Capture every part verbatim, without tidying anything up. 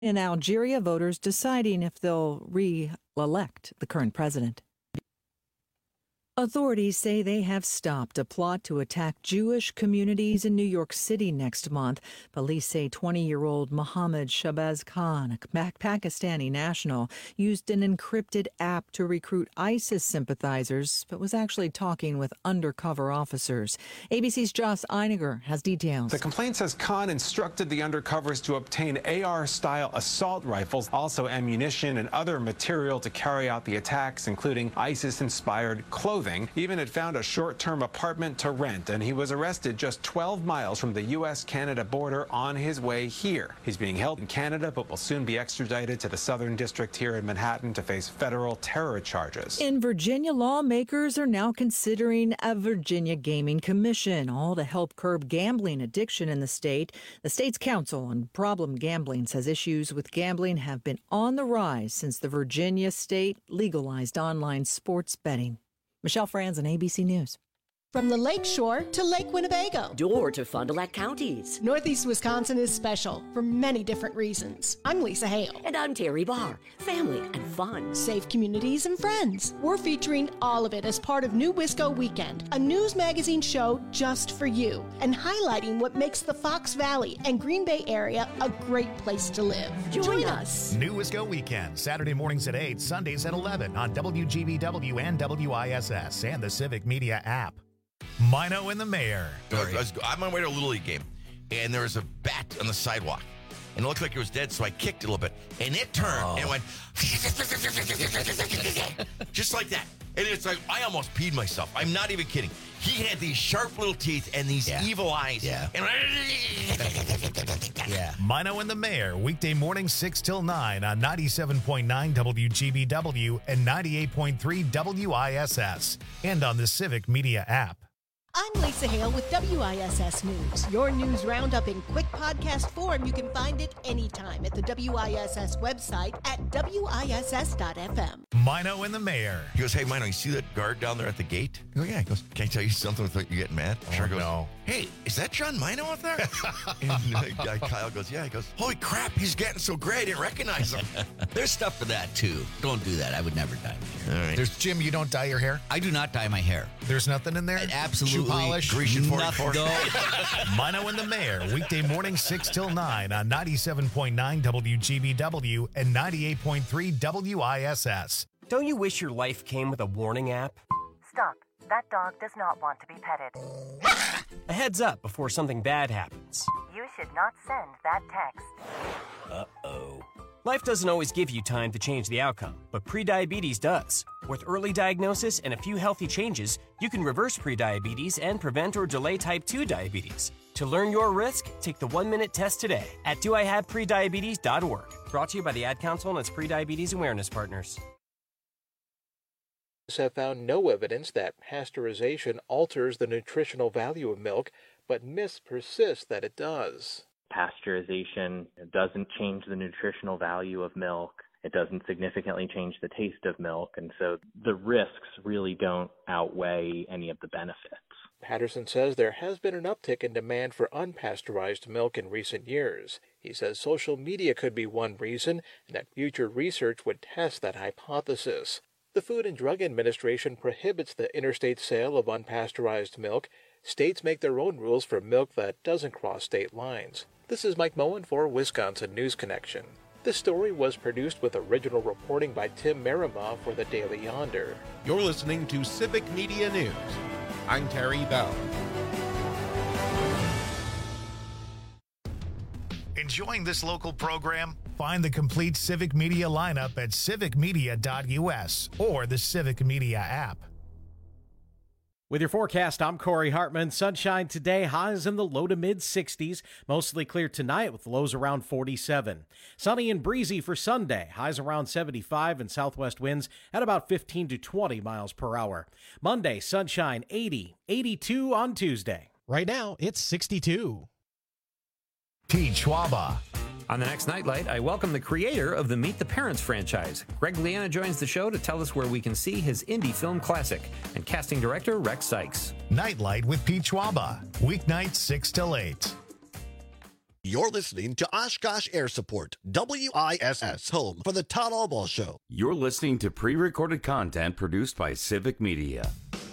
In Algeria, voters deciding if they'll re-elect the current president. Authorities say they have stopped a plot to attack Jewish communities in New York City next month. Police say twenty-year-old Mohammed Shabazz Khan, a Pakistani national, used an encrypted app to recruit ISIS sympathizers, but was actually talking with undercover officers. A B C's Joss Einiger has details. The complaint says Khan instructed the undercovers to obtain A R-style assault rifles, also ammunition and other material to carry out the attacks, including ISIS-inspired clothing. Even had found a short-term apartment to rent, and he was arrested just twelve miles from the U S Canada border on his way here. He's being held in Canada, but will soon be extradited to the Southern District here in Manhattan to face federal terror charges. In Virginia, lawmakers are now considering a Virginia Gaming Commission, all to help curb gambling addiction in the state. The state's Council on Problem Gambling says issues with gambling have been on the rise since the Virginia state legalized online sports betting. Michelle Franzen, A B C News. From the Lake Shore to Lake Winnebago. Door to Fond du Lac counties. Northeast Wisconsin is special for many different reasons. I'm Lisa Hale. And I'm Terry Barr. Family and fun. Safe communities and friends. We're featuring all of it as part of New Wisco Weekend, a news magazine show just for you, and highlighting what makes the Fox Valley and Green Bay area a great place to live. Join, Join us. us. New Wisco Weekend, Saturday mornings at eight, Sundays at eleven on W G B W and W I S S and the Civic Media app. Mino and the Mayor. I was, I'm on my way to a Little League game, and there was a bat on the sidewalk, and it looked like it was dead, so I kicked it a little bit, and it turned oh. and went just like that. And it's like, I almost peed myself. I'm not even kidding. He had these sharp little teeth and these yeah. evil eyes. Yeah. And yeah. Mino and the Mayor, weekday mornings six till nine on ninety-seven point nine W G B W and ninety-eight point three W I S S, and on the Civic Media app. I'm Lisa Hale with W I S S News. Your news roundup in quick podcast form. You can find it anytime at the W I S S website at W I S S dot F M. Mino and the Mayor. He goes, hey, Mino, you see that guard down there at the gate? I go, yeah. He goes, can I tell you something without you getting mad? Oh, sure goes, no. Hey, is that John Mino out there? And the guy Kyle goes, yeah. He goes, holy crap, he's getting so great, I didn't recognize him. There's stuff for that, too. Don't do that. I would never dye my hair. All right. There's Jim, you don't dye your hair? I do not dye my hair. There's nothing in there? Absolutely. Shoe polish? Grecian forty-four. No. Mino and the Mayor, weekday morning six till nine on ninety-seven point nine W G B W and ninety-eight point three W I S S. Don't you wish your life came with a warning app? Stop. That dog does not want to be petted. A heads up before something bad happens. You should not send that text. Uh-oh. Life doesn't always give you time to change the outcome, but prediabetes does. With early diagnosis and a few healthy changes, you can reverse prediabetes and prevent or delay type two diabetes. To learn your risk, take the one-minute test today at do I have prediabetes dot org. Brought to you by the Ad Council and its Prediabetes Awareness Partners. Have found no evidence that pasteurization alters the nutritional value of milk, but myths persist that it does. Pasteurization doesn't change the nutritional value of milk. It doesn't significantly change the taste of milk, and so the risks really don't outweigh any of the benefits. Patterson says there has been an uptick in demand for unpasteurized milk in recent years. He says social media could be one reason, and that future research would test that hypothesis. The Food and Drug Administration prohibits the interstate sale of unpasteurized milk. States make their own rules for milk that doesn't cross state lines. This is Mike Moen for Wisconsin News Connection. This story was produced with original reporting by Tim Merrimaw for the Daily Yonder. You're listening to Civic Media News. I'm Terry Bell. Enjoying this local program? Find the complete Civic Media lineup at civic media dot U S or the Civic Media app. With your forecast, I'm Corey Hartman. Sunshine today, highs in the low to mid sixties. Mostly clear tonight with lows around forty-seven. Sunny and breezy for Sunday, highs around seventy-five and southwest winds at about fifteen to twenty miles per hour. Monday, sunshine eighty, eighty-two on Tuesday. Right now, it's sixty-two. Pete Schwaba. On the next Nightlight, I welcome the creator of the Meet the Parents franchise. Greg Liana joins the show to tell us where we can see his indie film classic, and casting director Rex Sykes. Nightlight with Pete Schwaba, weeknights six till eight. You're listening to Oshkosh Air Support, W I S S, home for the Todd Albaugh Show. You're listening to pre-recorded content produced by Civic Media.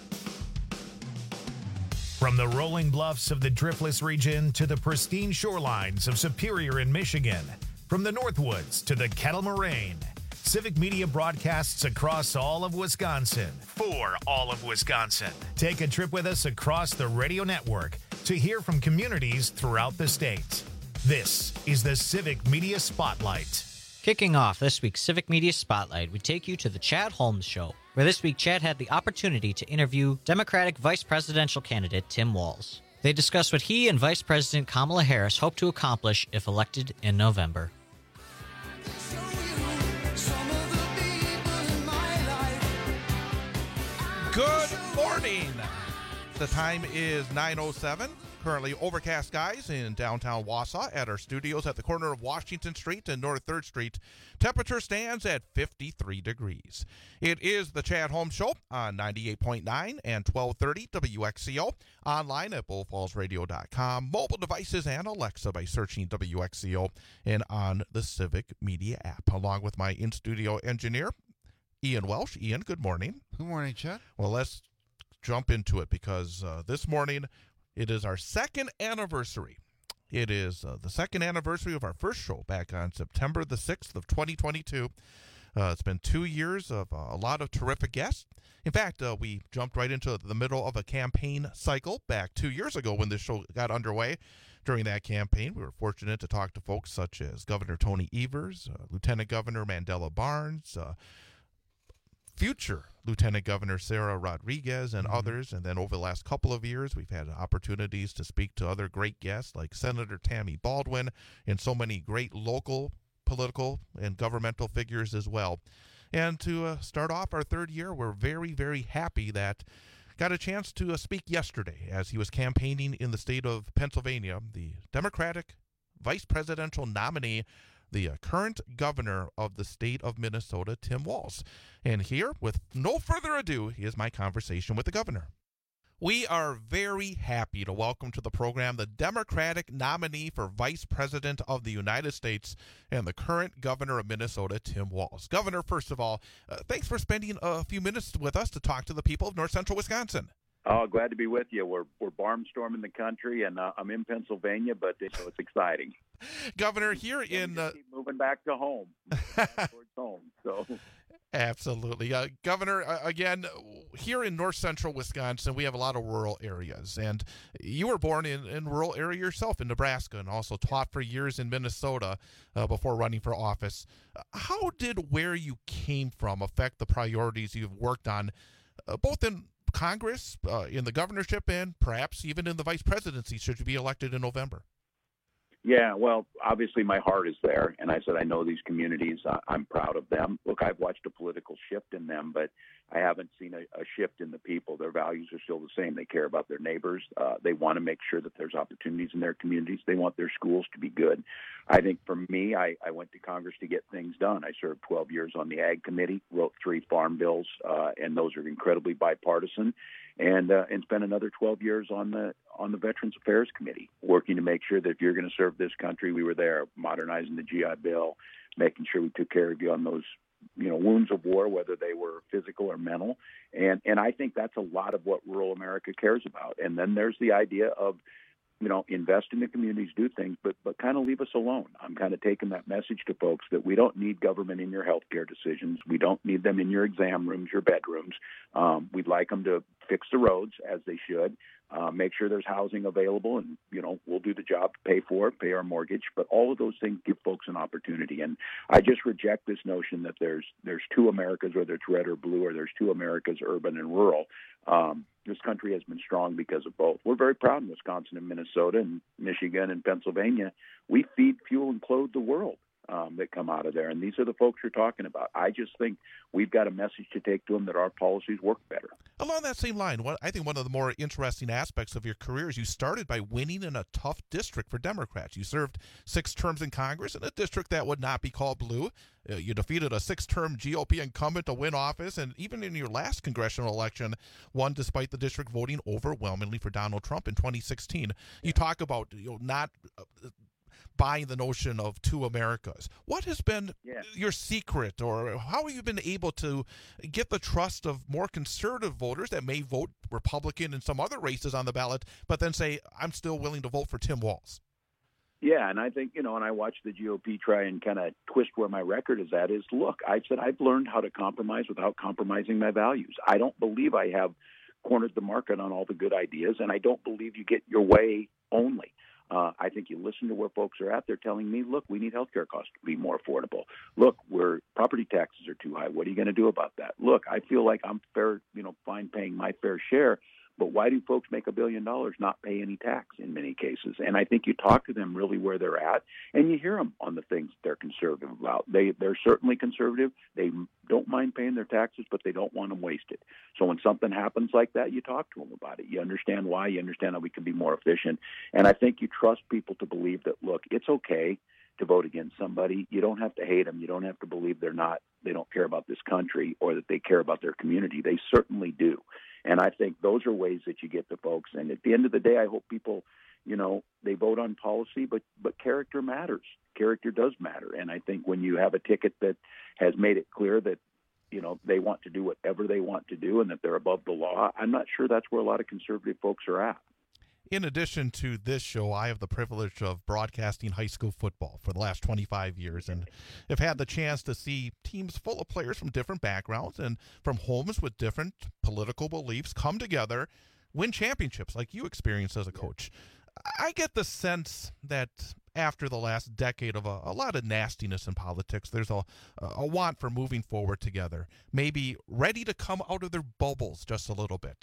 From the rolling bluffs of the Driftless region to the pristine shorelines of Superior in Michigan, from the Northwoods to the Kettle Moraine, Civic Media broadcasts across all of Wisconsin for all of Wisconsin. Take a trip with us across the radio network to hear from communities throughout the state. This is the Civic Media Spotlight. Kicking off this week's Civic Media Spotlight, we take you to the Chad Holmes Show, where this week Chad had the opportunity to interview Democratic Vice Presidential candidate Tim Walz. They discussed what he and Vice President Kamala Harris hope to accomplish if elected in November. Good morning. The time is nine oh seven. Currently overcast skies in downtown Wausau at our studios at the corner of Washington Street and North third Street. Temperature stands at fifty-three degrees. It is the Chad Holmes Show on ninety-eight point nine and twelve thirty W X C O. Online at bull falls radio dot com. Mobile devices and Alexa by searching W X C O and on the Civic Media app. Along with my in-studio engineer, Ian Welsh. Ian, good morning. Good morning, Chad. Well, let's jump into it because uh, this morning it is our second anniversary. It is uh, the second anniversary of our first show back on September the sixth of twenty twenty-two. Uh, it's been two years of uh, a lot of terrific guests. In fact, uh, we jumped right into the middle of a campaign cycle back two years ago when this show got underway. During that campaign, we were fortunate to talk to folks such as Governor Tony Evers, uh, Lieutenant Governor Mandela Barnes, uh, future Lieutenant Governor Sarah Rodriguez, and mm-hmm. others. And then over the last couple of years, we've had opportunities to speak to other great guests like Senator Tammy Baldwin and so many great local political and governmental figures as well. And to uh, start off our third year, we're very, very happy that got a chance to uh, speak yesterday as he was campaigning in the state of Pennsylvania, the Democratic vice presidential nominee, the uh, current governor of the state of Minnesota, Tim Walz. And here, with no further ado, is my conversation with the governor. We are very happy to welcome to the program the Democratic nominee for Vice President of the United States and the current governor of Minnesota, Tim Walz. Governor, first of all, uh, thanks for spending a few minutes with us to talk to the people of north central Wisconsin. Oh, glad to be with you. We're we're barnstorming the country, and uh, I'm in Pennsylvania, but it, so it's exciting. Governor, here in uh, keep moving back to home, back towards home. So. Absolutely. Uh, Governor, uh, again, here in north central Wisconsin, we have a lot of rural areas. And you were born in, in a rural area yourself in Nebraska and also taught for years in Minnesota uh, before running for office. Uh, how did where you came from affect the priorities you've worked on, uh, both in Congress, uh, in the governorship, and perhaps even in the vice presidency should you be elected in November? Yeah, well, obviously my heart is there, and I said I know these communities. I, I'm proud of them. Look, I've watched a political shift in them, but I haven't seen a, a shift in the people. Their values are still the same. They care about their neighbors. Uh, they want to make sure that there's opportunities in their communities. They want their schools to be good. I think for me, I, I went to Congress to get things done. I served twelve years on the Ag Committee, wrote three farm bills, uh, and those are incredibly bipartisan. And uh, and spent another twelve years on the on the Veterans Affairs Committee, working to make sure that if you're going to serve this country, we were there, modernizing the G I Bill, making sure we took care of you on those, you know, wounds of war, whether they were physical or mental. And and I think that's a lot of what rural America cares about. And then there's the idea of, you know, invest in the communities, do things, but but kind of leave us alone. I'm kind of taking that message to folks that we don't need government in your healthcare decisions. We don't need them in your exam rooms, your bedrooms. Um, we'd like them to fix the roads as they should, uh, make sure there's housing available, and, you know, we'll do the job, pay for it, pay our mortgage. But all of those things give folks an opportunity. And I just reject this notion that there's there's two Americas, whether it's red or blue, or there's two Americas, urban and rural. Um, this country has been strong because of both. We're very proud in Wisconsin and Minnesota and Michigan and Pennsylvania. We feed, fuel, and clothe the world um, that come out of there. And these are the folks you're talking about. I just think we've got a message to take to them that our policies work better. Along that same line, what I think one of the more interesting aspects of your career is you started by winning in a tough district for Democrats. You served six terms in Congress in a district that would not be called blue. Uh, you defeated a six-term G O P incumbent to win office, and even in your last congressional election, won despite the district voting overwhelmingly for Donald Trump in twenty sixteen. You talk about, you know, not uh, buying the notion of two Americas. What has been yeah. your secret, or how have you been able to get the trust of more conservative voters that may vote Republican in some other races on the ballot, but then say, I'm still willing to vote for Tim Walz? Yeah, and I think, you know, and I watched the G O P try and kind of twist where my record is at is, look, I said I've learned how to compromise without compromising my values. I don't believe I have cornered the market on all the good ideas, and I don't believe you get your way only. Uh, I think you listen to where folks are at. They're telling me, look, we need healthcare costs to be more affordable. Look, where property taxes are too high. What are you going to do about that? Look, I feel like I'm fair, you know, fine paying my fair share. But why do folks make a billion dollars not pay any tax in many cases? And I think you talk to them really where they're at, and you hear them on the things they're conservative about. They, they're certainly conservative. They don't mind paying their taxes, but they don't want them wasted. So when something happens like that, you talk to them about it. You understand why. You understand how we can be more efficient. And I think you trust people to believe that, look, it's okay to vote against somebody. You don't have to hate them. You don't have to believe they're not, they don't care about this country or that they care about their community. They certainly do. And I think those are ways that you get the folks. And at the end of the day, I hope people, you know, they vote on policy, but, but character matters. Character does matter. And I think when you have a ticket that has made it clear that, you know, they want to do whatever they want to do and that they're above the law, I'm not sure that's where a lot of conservative folks are at. In addition to this show, I have the privilege of broadcasting high school football for the last twenty-five years, and have had the chance to see teams full of players from different backgrounds and from homes with different political beliefs come together, win championships like you experienced as a coach. I get the sense that after the last decade of a, a lot of nastiness in politics, there's a, a want for moving forward together, maybe ready to come out of their bubbles just a little bit.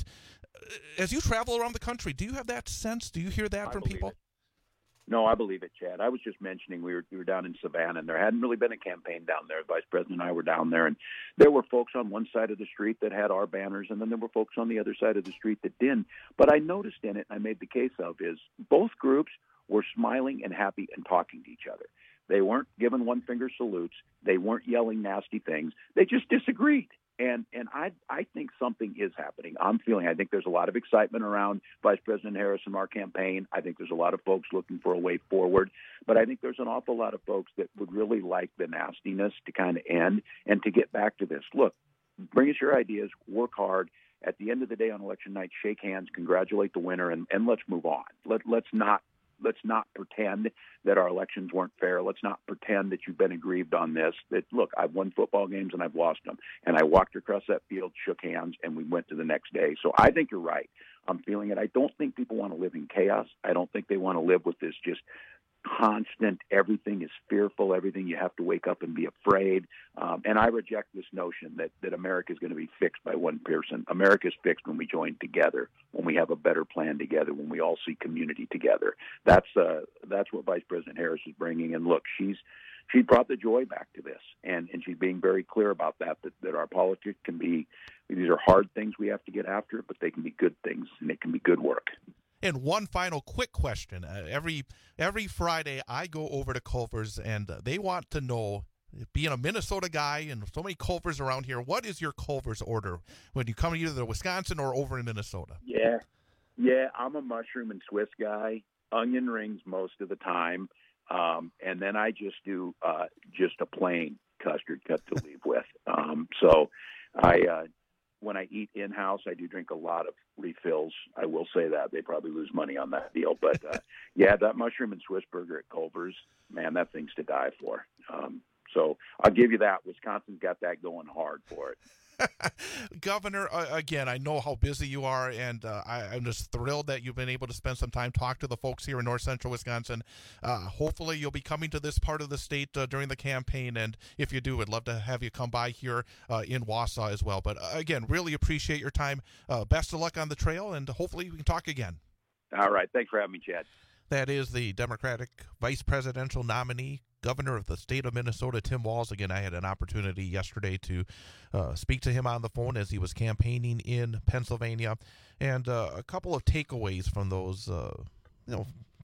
As you travel around the country, do you have that sense? Do you hear that I from believe people? It. No, I believe it, Chad. I was just mentioning we were we were down in Savannah, and there hadn't really been a campaign down there. The Vice President and I were down there, and there were folks on one side of the street that had our banners, and then there were folks on the other side of the street that didn't. But I noticed in it, and I made the case of, is both groups were smiling and happy and talking to each other. They weren't giving one-finger salutes. They weren't yelling nasty things. They just disagreed. And and I I think something is happening. I'm feeling, I think there's a lot of excitement around Vice President Harris and our campaign. I think there's a lot of folks looking for a way forward. But I think there's an awful lot of folks that would really like the nastiness to kind of end and to get back to this. Look, bring us your ideas, work hard. At the end of the day on election night, shake hands, congratulate the winner, and, and let's move on. Let, let's not Let's not pretend that our elections weren't fair. Let's not pretend that you've been aggrieved on this. That, look, I've won football games and I've lost them. And I walked across that field, shook hands, and we went to the next day. So I think you're right. I'm feeling it. I don't think people want to live in chaos. I don't think they want to live with this just constant, everything is fearful, everything you have to wake up and be afraid. Um, and I reject this notion that, that America is going to be fixed by one person. America is fixed when we join together, when we have a better plan together, when we all see community together. That's uh, that's what Vice President Harris is bringing. And look, she's she brought the joy back to this, and, and she's being very clear about that, that, that our politics can be, these are hard things we have to get after, but they can be good things, and it can be good work. And one final quick question. Uh, every every Friday, I go over to Culver's, and uh, they want to know, being a Minnesota guy and so many Culver's around here, what is your Culver's order when you come either to Wisconsin or over in Minnesota? Yeah, yeah, I'm a mushroom and Swiss guy, onion rings most of the time, um, and then I just do uh, just a plain custard cut to leave with. Um, so I... Uh, When I eat in-house, I do drink a lot of refills. I will say that. They probably lose money on that deal. But, uh, yeah, that mushroom and Swiss burger at Culver's, man, that thing's to die for. Um, so I'll give you that. Wisconsin's got that going hard for it. Governor, uh, again, I know how busy you are, and uh, I, I'm just thrilled that you've been able to spend some time, talk to the folks here in north central Wisconsin. Uh, hopefully you'll be coming to this part of the state uh, during the campaign, and if you do, I'd love to have you come by here uh, in Wausau as well. But uh, again, really appreciate your time. Uh, best of luck on the trail, and hopefully we can talk again. All right. Thanks for having me, Chad. That is the Democratic vice presidential nominee, Governor of the state of Minnesota, Tim Walz. Again, I had an opportunity yesterday to uh, speak to him on the phone as he was campaigning in Pennsylvania, and uh, a couple of takeaways from those, uh, you know,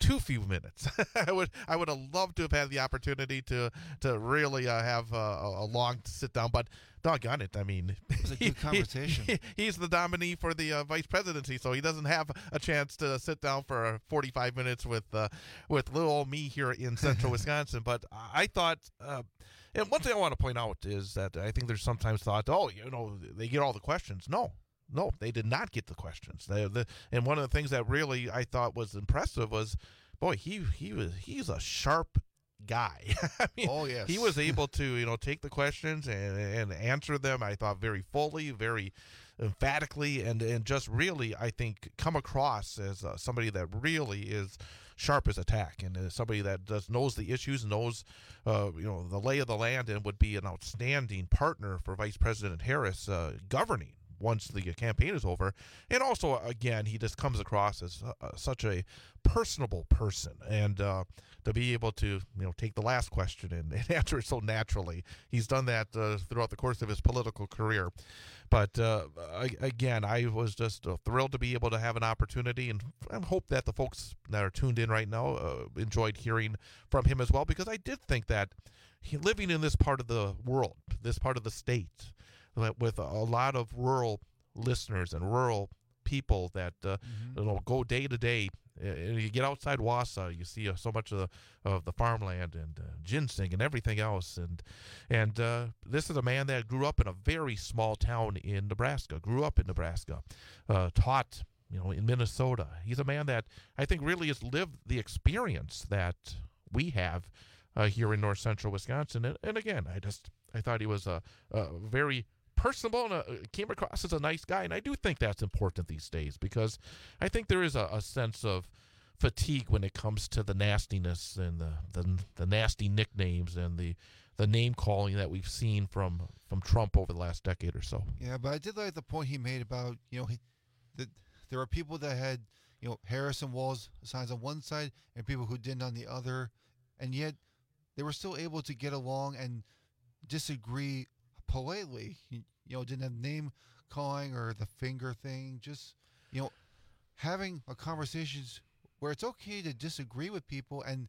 too few minutes. I would I would have loved to have had the opportunity to to really uh, have uh, a long sit down, but doggone it, I mean, it was a good conversation. He, he, he's the nominee for the uh, vice presidency, so he doesn't have a chance to sit down for forty-five minutes with uh, with little old me here in central Wisconsin. But I thought, uh, and one thing I want to point out is that I think there's sometimes thought, oh, you know, they get all the questions. No. No, they did not get the questions. They, the, and one of the things that really I thought was impressive was, boy, he he was he's a sharp guy. I mean, oh yes, he was able to you know take the questions and and answer them. I thought very fully, very emphatically, and and just really I think come across as uh, somebody that really is sharp as a tack, and is somebody that does knows the issues, knows uh, you know the lay of the land, and would be an outstanding partner for Vice President Harris uh, governing once the campaign is over. And also, again, he just comes across as uh, such a personable person, and uh, to be able to you know take the last question and, and answer it so naturally. He's done that uh, throughout the course of his political career. But uh, again, I was just uh, thrilled to be able to have an opportunity, and I hope that the folks that are tuned in right now uh, enjoyed hearing from him as well, because I did think that he, living in this part of the world, this part of the state, with a lot of rural listeners and rural people that uh, mm-hmm. you know go day to day. And you get outside Wausau, you see uh, so much of the of the farmland and uh, ginseng and everything else. And and uh, this is a man that grew up in a very small town in Nebraska. Grew up in Nebraska, uh, taught you know in Minnesota. He's a man that I think really has lived the experience that we have uh, here in north central Wisconsin. And, and again, I just I thought he was a, a very personable and uh, came across as a nice guy, and I do think that's important these days, because I think there is a, a sense of fatigue when it comes to the nastiness and the, the the nasty nicknames and the the name calling that we've seen from from Trump over the last decade or so. Yeah, but I did like the point he made about you know he, that there are people that had you know Harris and Walz signs on one side and people who didn't on the other, and yet they were still able to get along and disagree politely. You, you know, didn't have name calling or the finger thing. Just, you know, having a conversations where it's okay to disagree with people and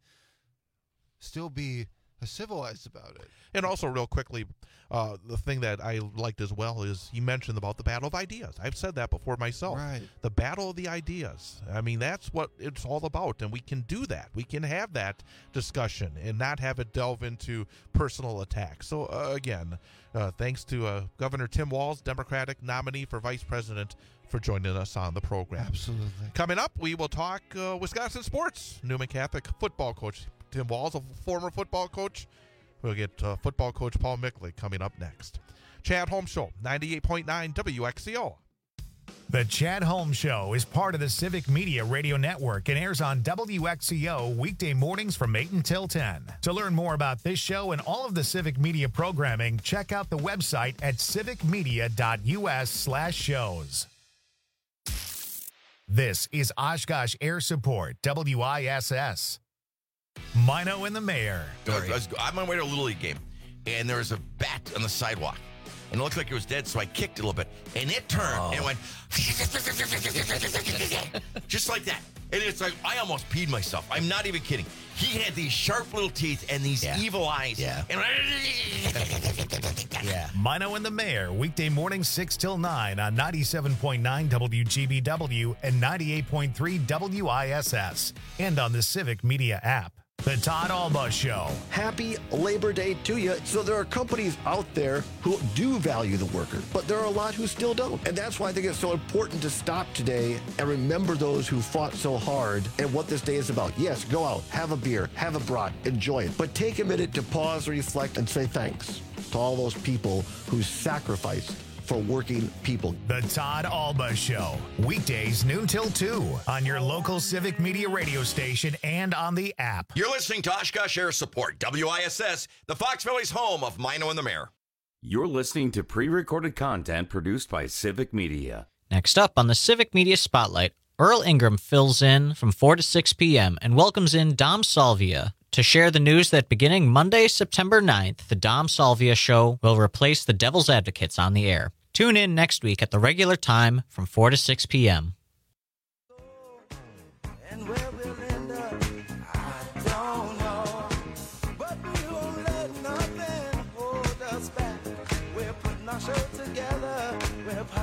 still be civilized about it. And also, real quickly, uh, the thing that I liked as well is he mentioned about the battle of ideas. I've said that before myself. Right. The battle of the ideas. I mean, that's what it's all about, and we can do that. We can have that discussion and not have it delve into personal attacks. So, uh, again, uh, thanks to uh, Governor Tim Walz, Democratic nominee for vice president, for joining us on the program. Absolutely. Coming up, we will talk uh, Wisconsin sports. Newman Catholic football coach Tim Walz, a former football coach. We'll get uh, football coach Paul Mickley coming up next. Chad Holmes Show, ninety-eight point nine W X C O. The Chad Holmes Show is part of the Civic Media Radio Network and airs on W X C O weekday mornings from eight until ten. To learn more about this show and all of the Civic Media programming, check out the website at civicmedia.us slash shows. This is Oshkosh Air Support, W I S S. Mino and the Mayor. I was, I'm on my way to a Little League game, and there was a bat on the sidewalk, and it looked like it was dead, so I kicked it a little bit, and it turned oh. and went just like that. And it's like, I almost peed myself. I'm not even kidding. He had these sharp little teeth and these yeah. evil eyes. Yeah. And yeah. Mino and the Mayor, weekday mornings six till nine on ninety-seven point nine W G B W and ninety-eight point three W I S S, and on the Civic Media app. The Todd Alba Show. Happy Labor Day to you. So there are companies out there who do value the worker, but there are a lot who still don't. And that's why I think it's so important to stop today and remember those who fought so hard and what this day is about. Yes, go out, have a beer, have a brat, enjoy it. But take a minute to pause, reflect, and say thanks to all those people who sacrificed for working people. The Todd Alba Show, weekdays noon till two on your local Civic Media radio station and on the app. You're listening to Oshkosh Air Support, W I S S, the Fox Valley's home of Mino and the Mayor. You're listening to pre-recorded content produced by Civic Media. Next up on the Civic Media Spotlight, Earl Ingram fills in from four to six p.m. and welcomes in Dom Salvia to share the news that beginning Monday, September ninth, the Dom Salvia Show will replace the Devil's Advocates on the air. Tune in next week at the regular time from four to six p.m. And where we'll end up.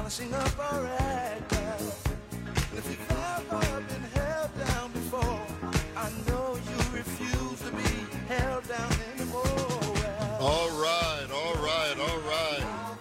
washing up a rag down. If you've ever been held down before, I know you refuse to be held down anymore. Well, all right, all right, all right.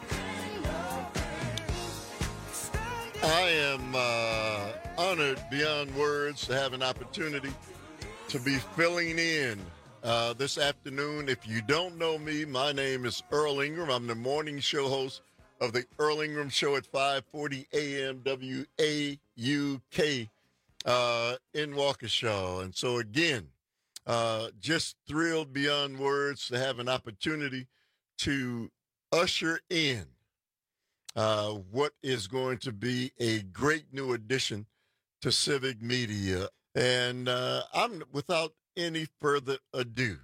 I am uh, honored beyond words to have an opportunity to be filling in uh, this afternoon. If you don't know me, my name is Earl Ingram. I'm the morning show host of the Earl Ingram Show at five forty a.m. W A U K uh, in Waukesha. And so, again, uh, just thrilled beyond words to have an opportunity to usher in uh, what is going to be a great new addition to Civic Media. And uh, I'm without any further ado,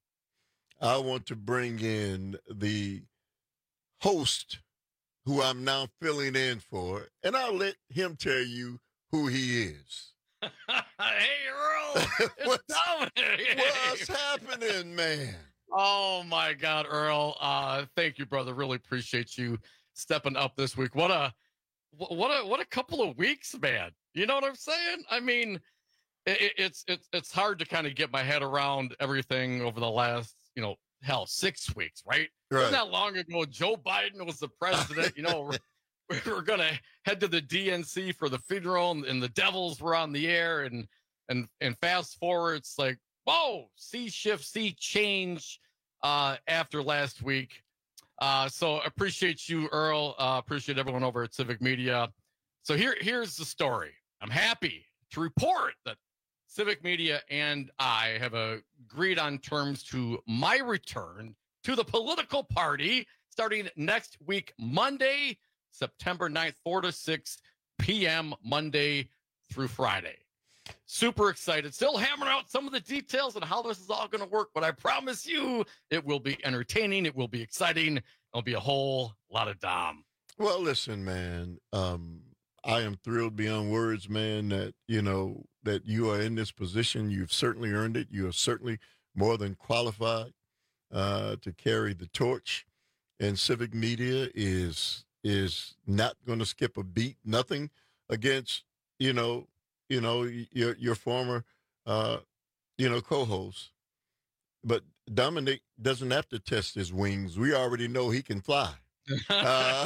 I want to bring in the host who I'm now filling in for, and I'll let him tell you who he is. Hey, Earl. what's, Dominic. what's happening, man? Oh, my God, Earl. Uh, thank you, brother. Really appreciate you stepping up this week. What a, what a, what a couple of weeks, man. You know what I'm saying? I mean, it, it's, it's, it's hard to kind of get my head around everything over the last, you know, hell, six weeks, right? Right. Wasn't that long ago? Joe Biden was the president. You know, we're, we're going to head to the D N C for the funeral, and, and the Devils were on the air. And, and, and fast forward, it's like, whoa, see shift, see change uh, after last week. Uh, so appreciate you, Earl. Uh, appreciate everyone over at Civic Media. So here, here's the story. I'm happy to report that Civic Media and I have agreed on terms to my return to the political party starting next week, Monday, September ninth, four to six p.m., Monday through Friday. Super excited. Still hammering out some of the details on how this is all going to work, but I promise you it will be entertaining. It will be exciting. It'll be a whole lot of Dom. Well, listen, man, um, I am thrilled beyond words, man, that, you know, that you are in this position. You've certainly earned it. You are certainly more than qualified uh, to carry the torch. And Civic Media is is not going to skip a beat. Nothing against, you know, you know, your your former, uh, you know, co-host. But Dominic doesn't have to test his wings. We already know he can fly. uh,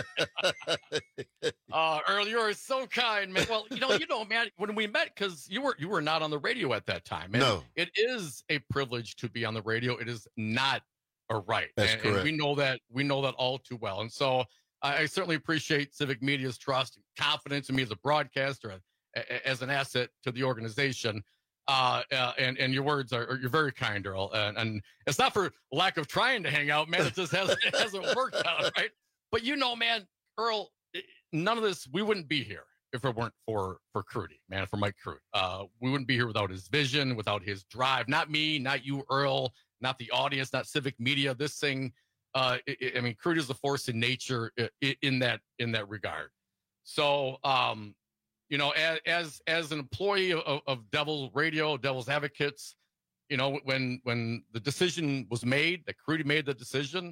uh, Earl, you are so kind, man. Well, you know, you know, man, when we met, because you were you were not on the radio at that time. And no, it is a privilege to be on the radio. It is not a right. That's and, correct. And we know that we know that all too well. And so I, I certainly appreciate Civic Media's trust and confidence in me as a broadcaster, a, as an asset to the organization. Uh, uh, and, and your words are, are you're very kind, Earl. And, and it's not for lack of trying to hang out, man. It just hasn't, it hasn't worked out, right? But you know, man, Earl, none of this, we wouldn't be here if it weren't for, for Crudy, man, for Mike Crude. Uh, we wouldn't be here without his vision, without his drive. Not me, not you, Earl, not the audience, not Civic Media. This thing, uh, it, I mean, Crude is a force in nature in that, in that regard. So, um, you know, as, as, as an employee of, of Devils Radio, Devils Advocates, you know, when, when the decision was made, that Crudy made the decision,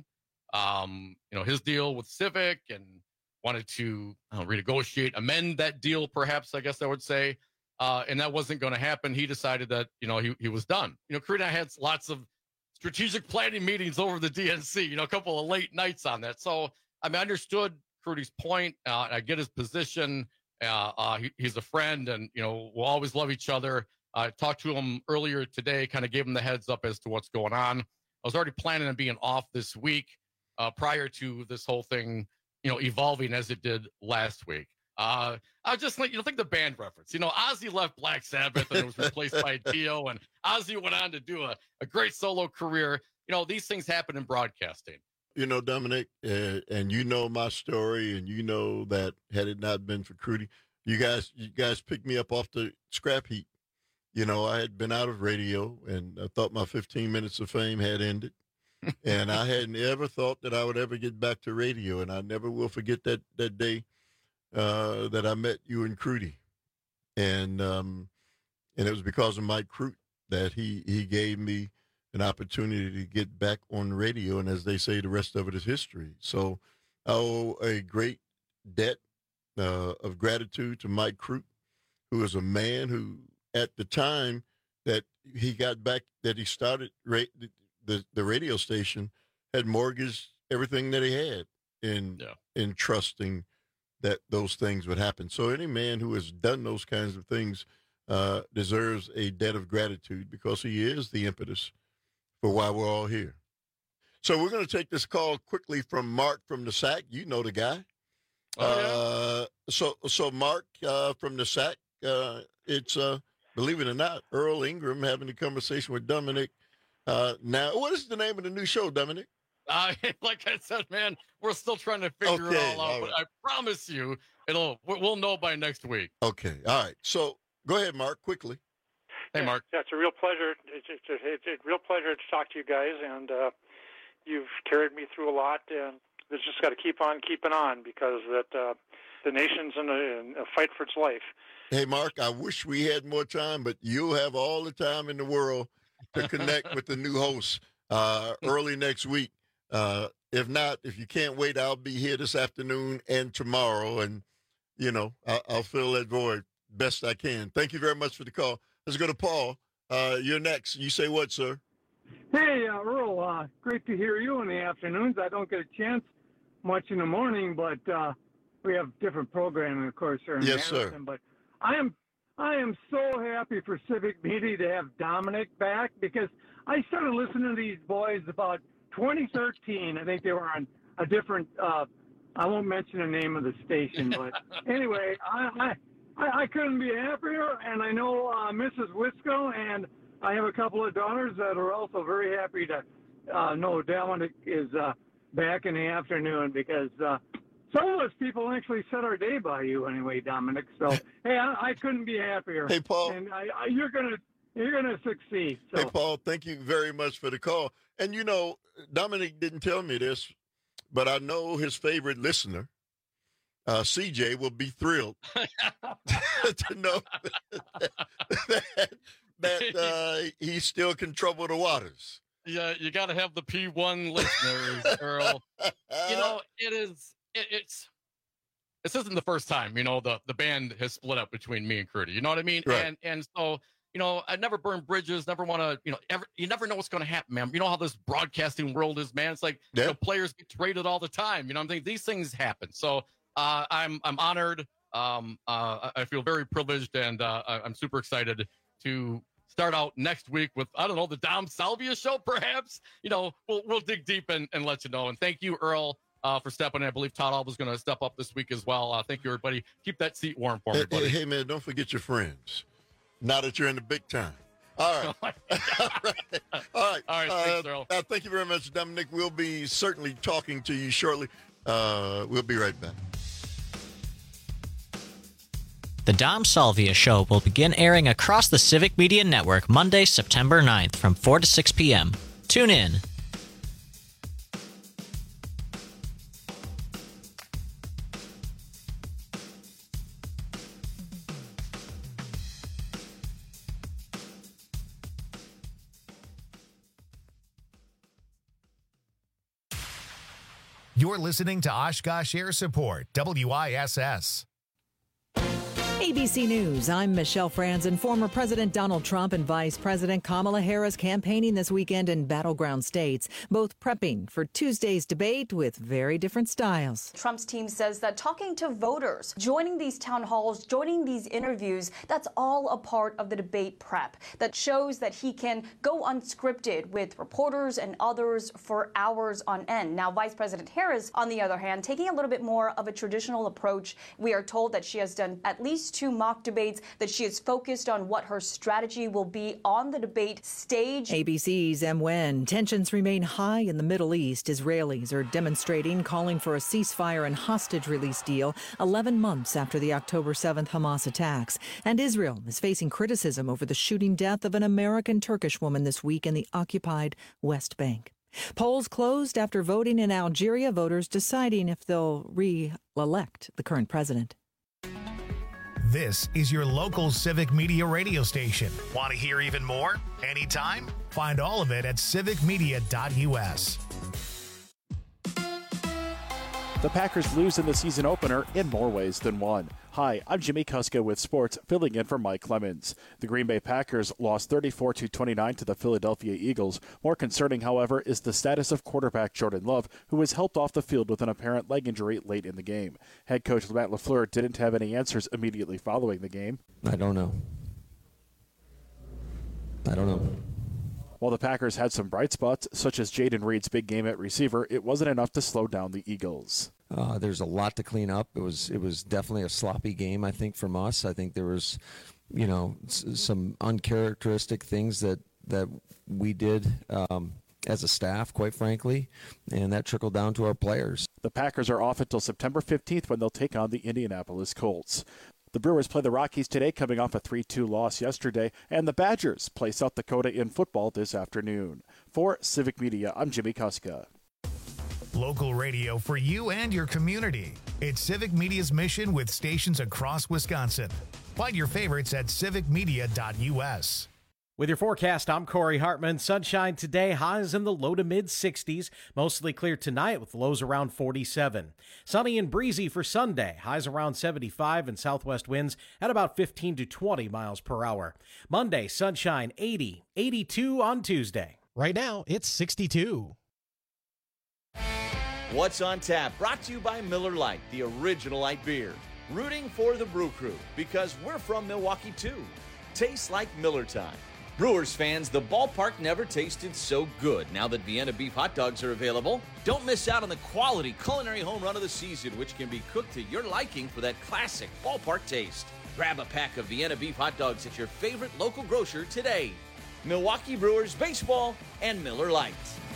um, you know, his deal with Civic and wanted to I don't know, renegotiate, amend that deal, perhaps, I guess I would say. Uh, and that wasn't going to happen. He decided that, you know, he, he was done. You know, Crudy and I had lots of strategic planning meetings over the D N C, you know, a couple of late nights on that. So, I mean, I understood Crudy's point. Uh, I get his position. Uh, uh, he, he's a friend, and, you know, we'll always love each other. I talked to him earlier today, kind of gave him the heads up as to what's going on. I was already planning on being off this week uh, prior to this whole thing, you know, evolving as it did last week. Uh, I was just like, you know, think the band reference. You know, Ozzy left Black Sabbath and it was replaced by Dio, and Ozzy went on to do a, a great solo career. You know, these things happen in broadcasting. You know, Dominic, uh, and you know my story, and you know that had it not been for Crudy, you guys, you guys picked me up off the scrap heap. You know, I had been out of radio, and I thought my fifteen minutes of fame had ended, and I hadn't ever thought that I would ever get back to radio, and I never will forget that that day uh, that I met you and Crudy, and um, and it was because of Mike Crute that he he gave me an opportunity to get back on radio, and as they say, the rest of it is history. So I owe a great debt uh, of gratitude to Mike Crute, who is a man who, at the time that he got back, that he started ra- the, the radio station, had mortgaged everything that he had in, yeah. in trusting that those things would happen. So any man who has done those kinds of things uh, deserves a debt of gratitude, because he is the impetus for why we're all here. So we're going to take this call quickly from Mark from the S A C. You know the guy. Oh, yeah. uh, so, so Mark uh, from the S A C, uh, it's, uh, believe it or not, Earl Ingram having a conversation with Dominic. Uh, now, what is the name of the new show, Dominic? Uh, like I said, man, we're still trying to figure Okay, it all out, all but right. I promise you, it'll we'll know by next week. Okay, all right. So go ahead, Mark, quickly. Hey, Mark. Yeah, it's a real pleasure. It's, it's, a, it's a real pleasure to talk to you guys, and uh, you've carried me through a lot, and it's just got to keep on keeping on, because that uh, the nation's in a, in a fight for its life. Hey, Mark, I wish we had more time, but you'll have all the time in the world to connect with the new host uh, early next week. Uh, if not, if you can't wait, I'll be here this afternoon and tomorrow, and, you know, I'll, I'll fill that void best I can. Thank you very much for the call. Let's go to Paul. Uh, you're next. You say what, sir? Hey, uh, Earl, uh, great to hear you in the afternoons. I don't get a chance much in the morning, but uh, we have different programming, of course, here in Yes, sir. Madison. But I am I am so happy for Civic Media to have Dominic back, because I started listening to these boys about twenty thirteen. I think they were on a different, uh, I won't mention the name of the station, but anyway, I, I, I couldn't be happier, and I know uh, Missus Wisco, and I have a couple of daughters that are also very happy to uh, know Dominic is uh, back in the afternoon, because uh, some of us people actually set our day by you anyway, Dominic. So, hey, I, I couldn't be happier. Hey, Paul. And I, I, you're going to you're gonna succeed. So. Hey, Paul, thank you very much for the call. And, you know, Dominic didn't tell me this, but I know his favorite listener, uh, C J, will be thrilled to know that, that, that uh, he still can trouble the waters. Yeah, you got to have the P one listeners, Earl. You know, it is, it, it's, this isn't the first time, you know, the, the band has split up between me and Crudy. You know what I mean? Right. And, and so, you know, I never burn bridges, never want to, you know, ever, you never know what's going to happen, man. You know how this broadcasting world is, man. It's like, yeah. you know, players get traded all the time. You know what I'm saying? These things happen. So uh, I'm, I'm honored. Um, uh, I feel very privileged, and uh, I'm super excited to start out next week with, I don't know, the Dom Salvia show, perhaps. You know, we'll we'll dig deep and, and let you know. And thank you, Earl, uh, for stepping in. I believe Todd Alba's going to step up this week as well. Uh, thank you, everybody. Keep that seat warm for me, Hey, buddy. hey, man, don't forget your friends. Now that you're in the big time. All right. All right. All right. All right. Uh, Thanks, Earl. uh, thank you very much, Dominic. We'll be certainly talking to you shortly. Uh, we'll be right back. The Dom Salvia Show will begin airing across the Civic Media Network Monday, September ninth from four to six p.m. Tune in. You're listening to Oshkosh Air Support, W I S S. A B C News, I'm Michelle Franzen. Former President Donald Trump and Vice President Kamala Harris campaigning this weekend in battleground states, both prepping for Tuesday's debate with very different styles. Trump's team says that talking to voters, joining these town halls, joining these interviews, that's all a part of the debate prep that shows that he can go unscripted with reporters and others for hours on end. Now, Vice President Harris, on the other hand, taking a little bit more of a traditional approach. We are told that she has done at least two mock debates, that she is focused on what her strategy will be on the debate stage. A B C's M. Wen. Tensions remain high in the Middle East. Israelis are demonstrating, calling for a ceasefire and hostage release deal eleven months after the October seventh Hamas attacks. And Israel is facing criticism over the shooting death of an American Turkish woman this week in the occupied West Bank. Polls closed after voting in Algeria, voters deciding if they'll re-elect the current president. This is your local Civic Media radio station. Want to hear even more? Anytime? Find all of it at civic media dot u s. The Packers lose in the season opener in more ways than one. Hi, I'm Jimmy Kuska with sports, filling in for Mike Clemens. The Green Bay Packers lost thirty-four to twenty-nine to the Philadelphia Eagles. More concerning, however, is the status of quarterback Jordan Love, who was helped off the field with an apparent leg injury late in the game. Head coach Matt LaFleur didn't have any answers immediately following the game. I don't know. I don't know. While the Packers had some bright spots, such as Jaden Reed's big game at receiver, it wasn't enough to slow down the Eagles. Uh, there's a lot to clean up. It was it was definitely a sloppy game, I think, from us. I think there was, you know, s- some uncharacteristic things that, that we did um, as a staff, quite frankly, and that trickled down to our players. The Packers are off until September fifteenth when they'll take on the Indianapolis Colts. The Brewers play the Rockies today, coming off a three two loss yesterday, and the Badgers play South Dakota in football this afternoon. For Civic Media, I'm Jimmy Kuska. Local radio for you and your community. It's Civic Media's mission with stations across Wisconsin. Find your favorites at civic media dot u s. With your forecast, I'm Corey Hartman. Sunshine today, highs in the low to mid sixties. Mostly clear tonight with lows around forty-seven. Sunny and breezy for Sunday, highs around seventy-five and southwest winds at about fifteen to twenty miles per hour. Monday, sunshine eighty, eighty-two on Tuesday. Right now, it's sixty-two. What's on Tap, brought to you by Miller Lite, the original light beer. Rooting for the Brew Crew, because we're from Milwaukee too. Tastes like Miller time. Brewers fans, the ballpark never tasted so good now that Vienna beef hot dogs are available. Don't miss out on the quality culinary home run of the season, which can be cooked to your liking for that classic ballpark taste. Grab a pack of Vienna beef hot dogs at your favorite local grocer today. Milwaukee Brewers baseball and Miller Lite.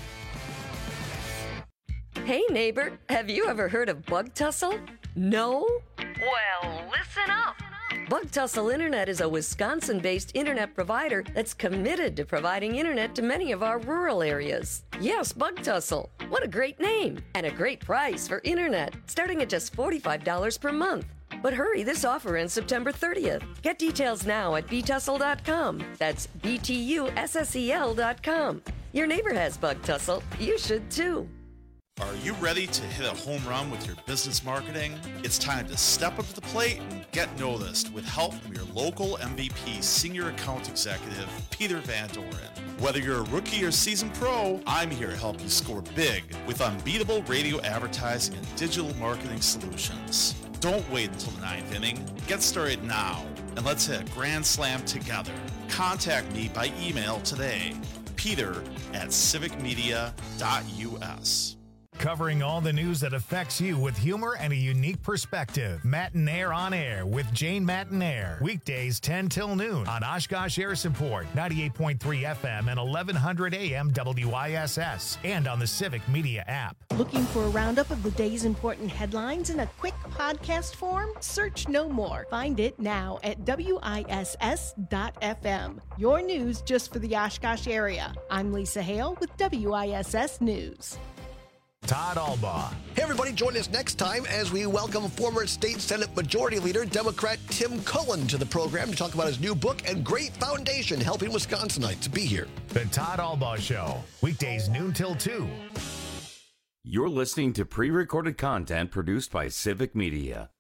Hey neighbor, have you ever heard of Bug Tussle? No? Well, listen up. Bug Tussle Internet is a Wisconsin-based internet provider that's committed to providing internet to many of our rural areas. Yes, Bug Tussle. What a great name and a great price for internet, starting at just forty-five dollars per month. But hurry, this offer ends September thirtieth. Get details now at b tussle dot com. That's B T U S S E L dot com. Your neighbor has Bug Tussle. You should too. Are you ready to hit a home run with your business marketing? It's time to step up to the plate and get noticed with help from your local M V P Senior Account Executive, Peter Van Doren. Whether you're a rookie or seasoned pro, I'm here to help you score big with unbeatable radio advertising and digital marketing solutions. Don't wait until the ninth inning. Get started now, and let's hit a grand slam together. Contact me by email today, peter at civic media dot u s. Covering all the news that affects you with humor and a unique perspective. Matinaire on Air with Jane Matinaire. Weekdays ten till noon on Oshkosh Air Support, ninety-eight point three F M and eleven hundred A M W I S S, and on the Civic Media app. Looking for a roundup of the day's important headlines in a quick podcast form? Search no more. Find it now at W I S S dot F M. Your news just for the Oshkosh area. I'm Lisa Hale with W I S S News. Todd Albaugh. Hey, everybody, join us next time as we welcome former State Senate Majority Leader, Democrat Tim Cullen, to the program to talk about his new book and great foundation helping Wisconsinites. Be here. The Todd Albaugh Show, weekdays noon till two. You're listening to pre-recorded content produced by Civic Media.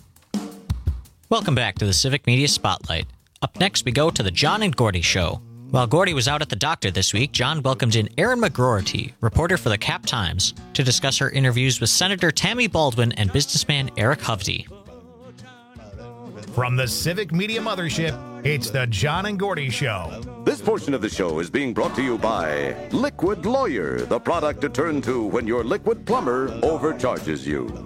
Welcome back to the Civic Media Spotlight. Up next, we go to the John and Gordy Show. While Gordy was out at the doctor this week, John welcomed in Erin McGroarty, reporter for the Cap Times, to discuss her interviews with Senator Tammy Baldwin and businessman Eric Hovde. From the Civic Media Mothership, it's the John and Gordy Show. This portion of the show is being brought to you by Liquid Lawyer, the product to turn to when your liquid plumber overcharges you.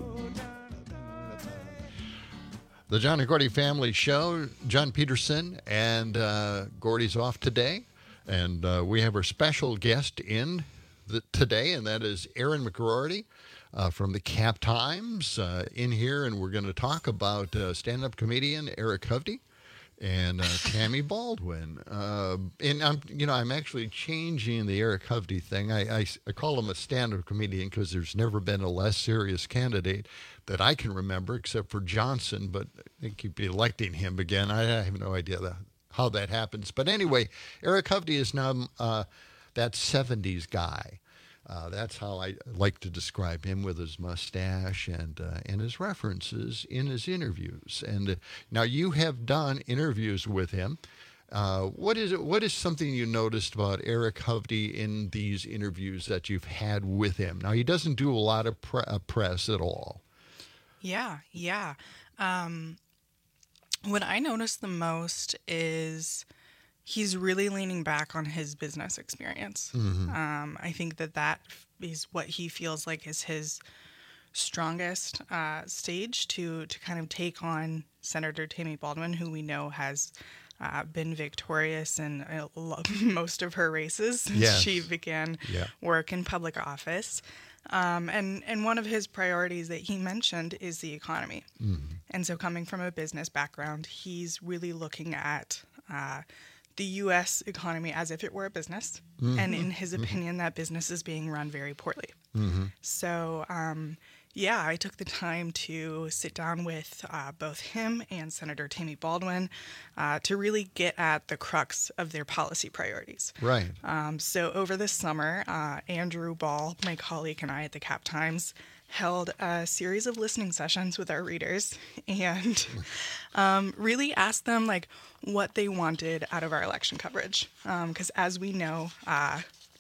The John and Gordy Family Show. John Peterson and uh, Gordy's off today. And uh, we have our special guest in the, today, and that is Erin McGroarty uh, from the Cap Times uh, in here. And we're going to talk about uh, stand-up comedian Eric Hovde and uh, Tammy Baldwin. Uh, and, I'm, you know, I'm actually changing the Eric Hovde thing. I, I, I call him a stand-up comedian because there's never been a less serious candidate that I can remember, except for Johnson, but they keep electing him again. I have no idea that, how that happens. But anyway, Eric Hovde is now uh, that seventies guy Uh, that's how I like to describe him, with his mustache and uh, and his references in his interviews. And uh, now you have done interviews with him. Uh, what is it? What is something you noticed about Eric Hovde in these interviews that you've had with him? Now, he doesn't do a lot of pre- uh, press at all. Yeah, yeah. Um, what I noticed the most is he's really leaning back on his business experience. Mm-hmm. Um, I think that that is what he feels like is his strongest uh, stage to to kind of take on Senator Tammy Baldwin, who we know has uh, been victorious in uh, most of her races since yes. she began yeah. work in public office. Um, and, and one of his priorities that he mentioned is the economy. Mm-hmm. And so coming from a business background, he's really looking at uh, the U S economy as if it were a business. Mm-hmm. And in his opinion, mm-hmm. that business is being run very poorly. Mm-hmm. So, um, yeah, I took the time to sit down with uh, both him and Senator Tammy Baldwin uh, to really get at the crux of their policy priorities. Right. Um, so over the summer, uh, Andrew Ball, my colleague, and I at the Cap Times held a series of listening sessions with our readers and um, really asked them like what they wanted out of our election coverage. Because um, as we know, uh,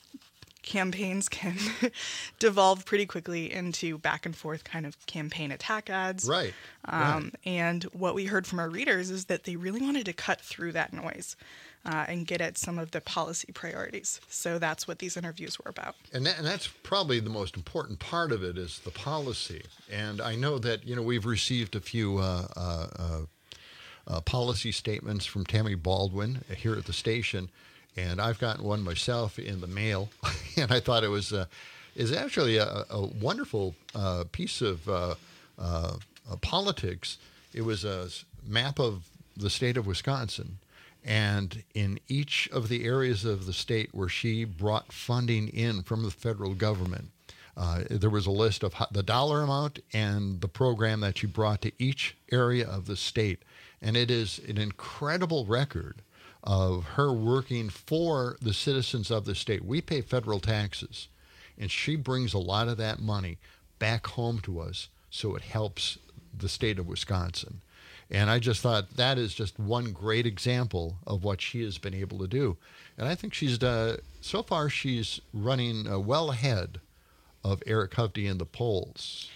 campaigns can devolve pretty quickly into back and forth kind of campaign attack ads. Right. Um, right. And what we heard from our readers is that they really wanted to cut through that noise uh, and get at some of the policy priorities. So that's what these interviews were about. And, that, and that's probably the most important part of it is the policy. And I know that, you know, we've received a few uh, uh, uh, uh, policy statements from Tammy Baldwin here at the station. And I've gotten one myself in the mail, and I thought it was uh, is actually a, a wonderful uh, piece of uh, uh, uh, politics. It was a map of the state of Wisconsin, and in each of the areas of the state where she brought funding in from the federal government, uh, there was a list of the dollar amount and the program that she brought to each area of the state, and it is an incredible record of her working for the citizens of the state. We pay federal taxes, and she brings a lot of that money back home to us, so it helps the state of Wisconsin. And I just thought that is just one great example of what she has been able to do. And I think she's, uh, so far, she's running uh, well ahead of Eric Hovde in the polls.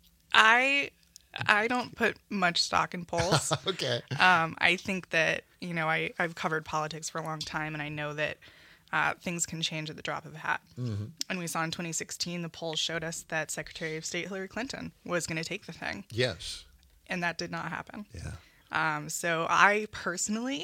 I... I don't put much stock in polls. Okay. Um, I think that, you know, I, I've covered politics for a long time, and I know that uh, things can change at the drop of a hat. Mm-hmm. And we saw in twenty sixteen, the polls showed us that Secretary of State Hillary Clinton was going to take the thing. Yes. And that did not happen. Yeah. Um, so I personally,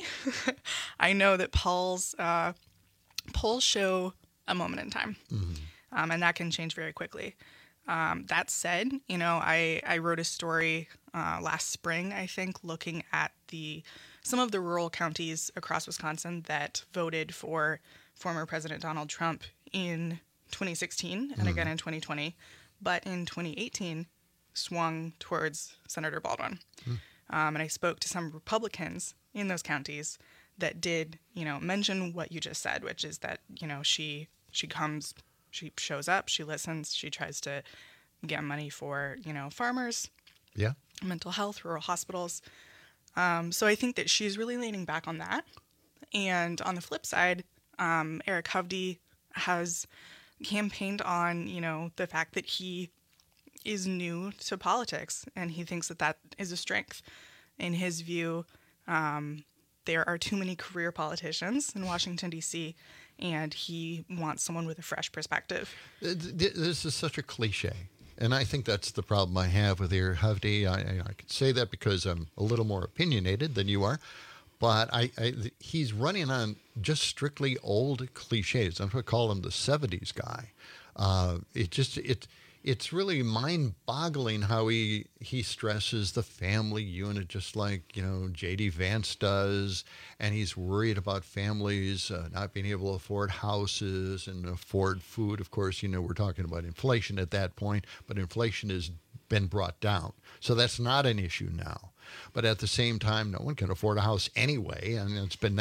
I know that polls, uh, polls show a moment in time, mm-hmm. um, and that can change very quickly. Um, that said, you know, I, I wrote a story uh, last spring, I think, looking at the some of the rural counties across Wisconsin that voted for former President Donald Trump in twenty sixteen and mm. again in twenty twenty, but in twenty eighteen swung towards Senator Baldwin. Mm. Um, and I spoke to some Republicans in those counties that did, you know, mention what you just said, which is that, you know, she she comes... She shows up, she listens, she tries to get money for, you know, farmers, yeah, mental health, rural hospitals. Um, so I think that she's really leaning back on that. And on the flip side, um, Eric Hovde has campaigned on, you know, the fact that he is new to politics, and he thinks that that is a strength. In his view, um, there are too many career politicians in Washington, D C, and he wants someone with a fresh perspective. This is such a cliche, and I think that's the problem I have with Eric Hovde. I, I could say that because I'm a little more opinionated than you are, but I, I he's running on just strictly old cliches. I'm going to call him the seventies guy. Uh, it just it. It's really mind-boggling how he he stresses the family unit, just like, you know, J D Vance does, and he's worried about families uh, not being able to afford houses and afford food. Of course, you know, we're talking about inflation at that point, but inflation has been brought down, so that's not an issue now. But at the same time, no one can afford a house anyway, and it's been that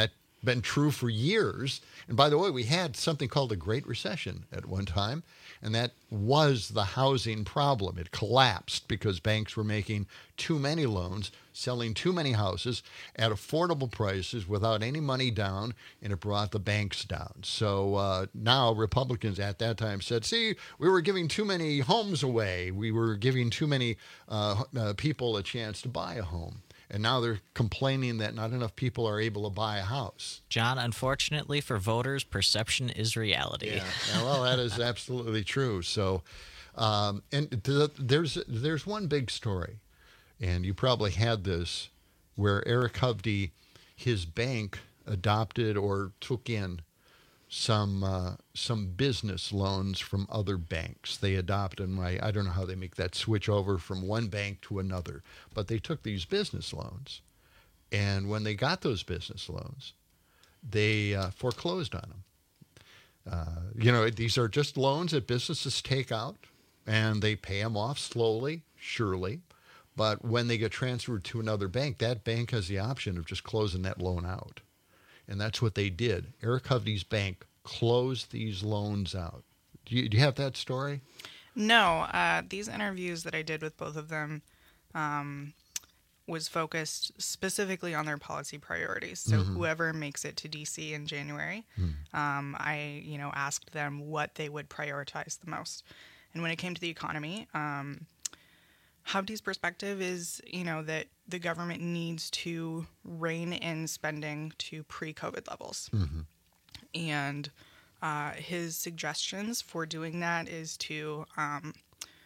been true for years. And by the way, we had something called a Great Recession at one time, and that was the housing problem. It collapsed because banks were making too many loans, selling too many houses at affordable prices without any money down, and it brought the banks down. So uh, now Republicans at that time said, see, we were giving too many homes away. We were giving too many uh, uh, people a chance to buy a home. And now they're complaining that not enough people are able to buy a house. John, unfortunately for voters, perception is reality. Yeah, yeah, well, that is absolutely true. So, um, and th- there's there's one big story, and you probably had this, where Eric Hovde, his bank adopted or took in some uh, some business loans from other banks. They adopted them. I, I don't know how they make that switch over from one bank to another, but they took these business loans, and when they got those business loans, they uh, foreclosed on them. Uh, you know, these are just loans that businesses take out, and they pay them off slowly, surely. But when they get transferred to another bank, that bank has the option of just closing that loan out. And that's what they did. Eric Hovde's bank closed these loans out. Do you, do you have that story? No. Uh, these interviews that I did with both of them um, was focused specifically on their policy priorities. So Mm-hmm. whoever makes it to D C in January, Mm. um, I you know asked them what they would prioritize the most. And when it came to the economy, um, Hovde's perspective is, you know, that the government needs to rein in spending to pre-COVID levels. Mm-hmm. And uh, his suggestions for doing that is to um,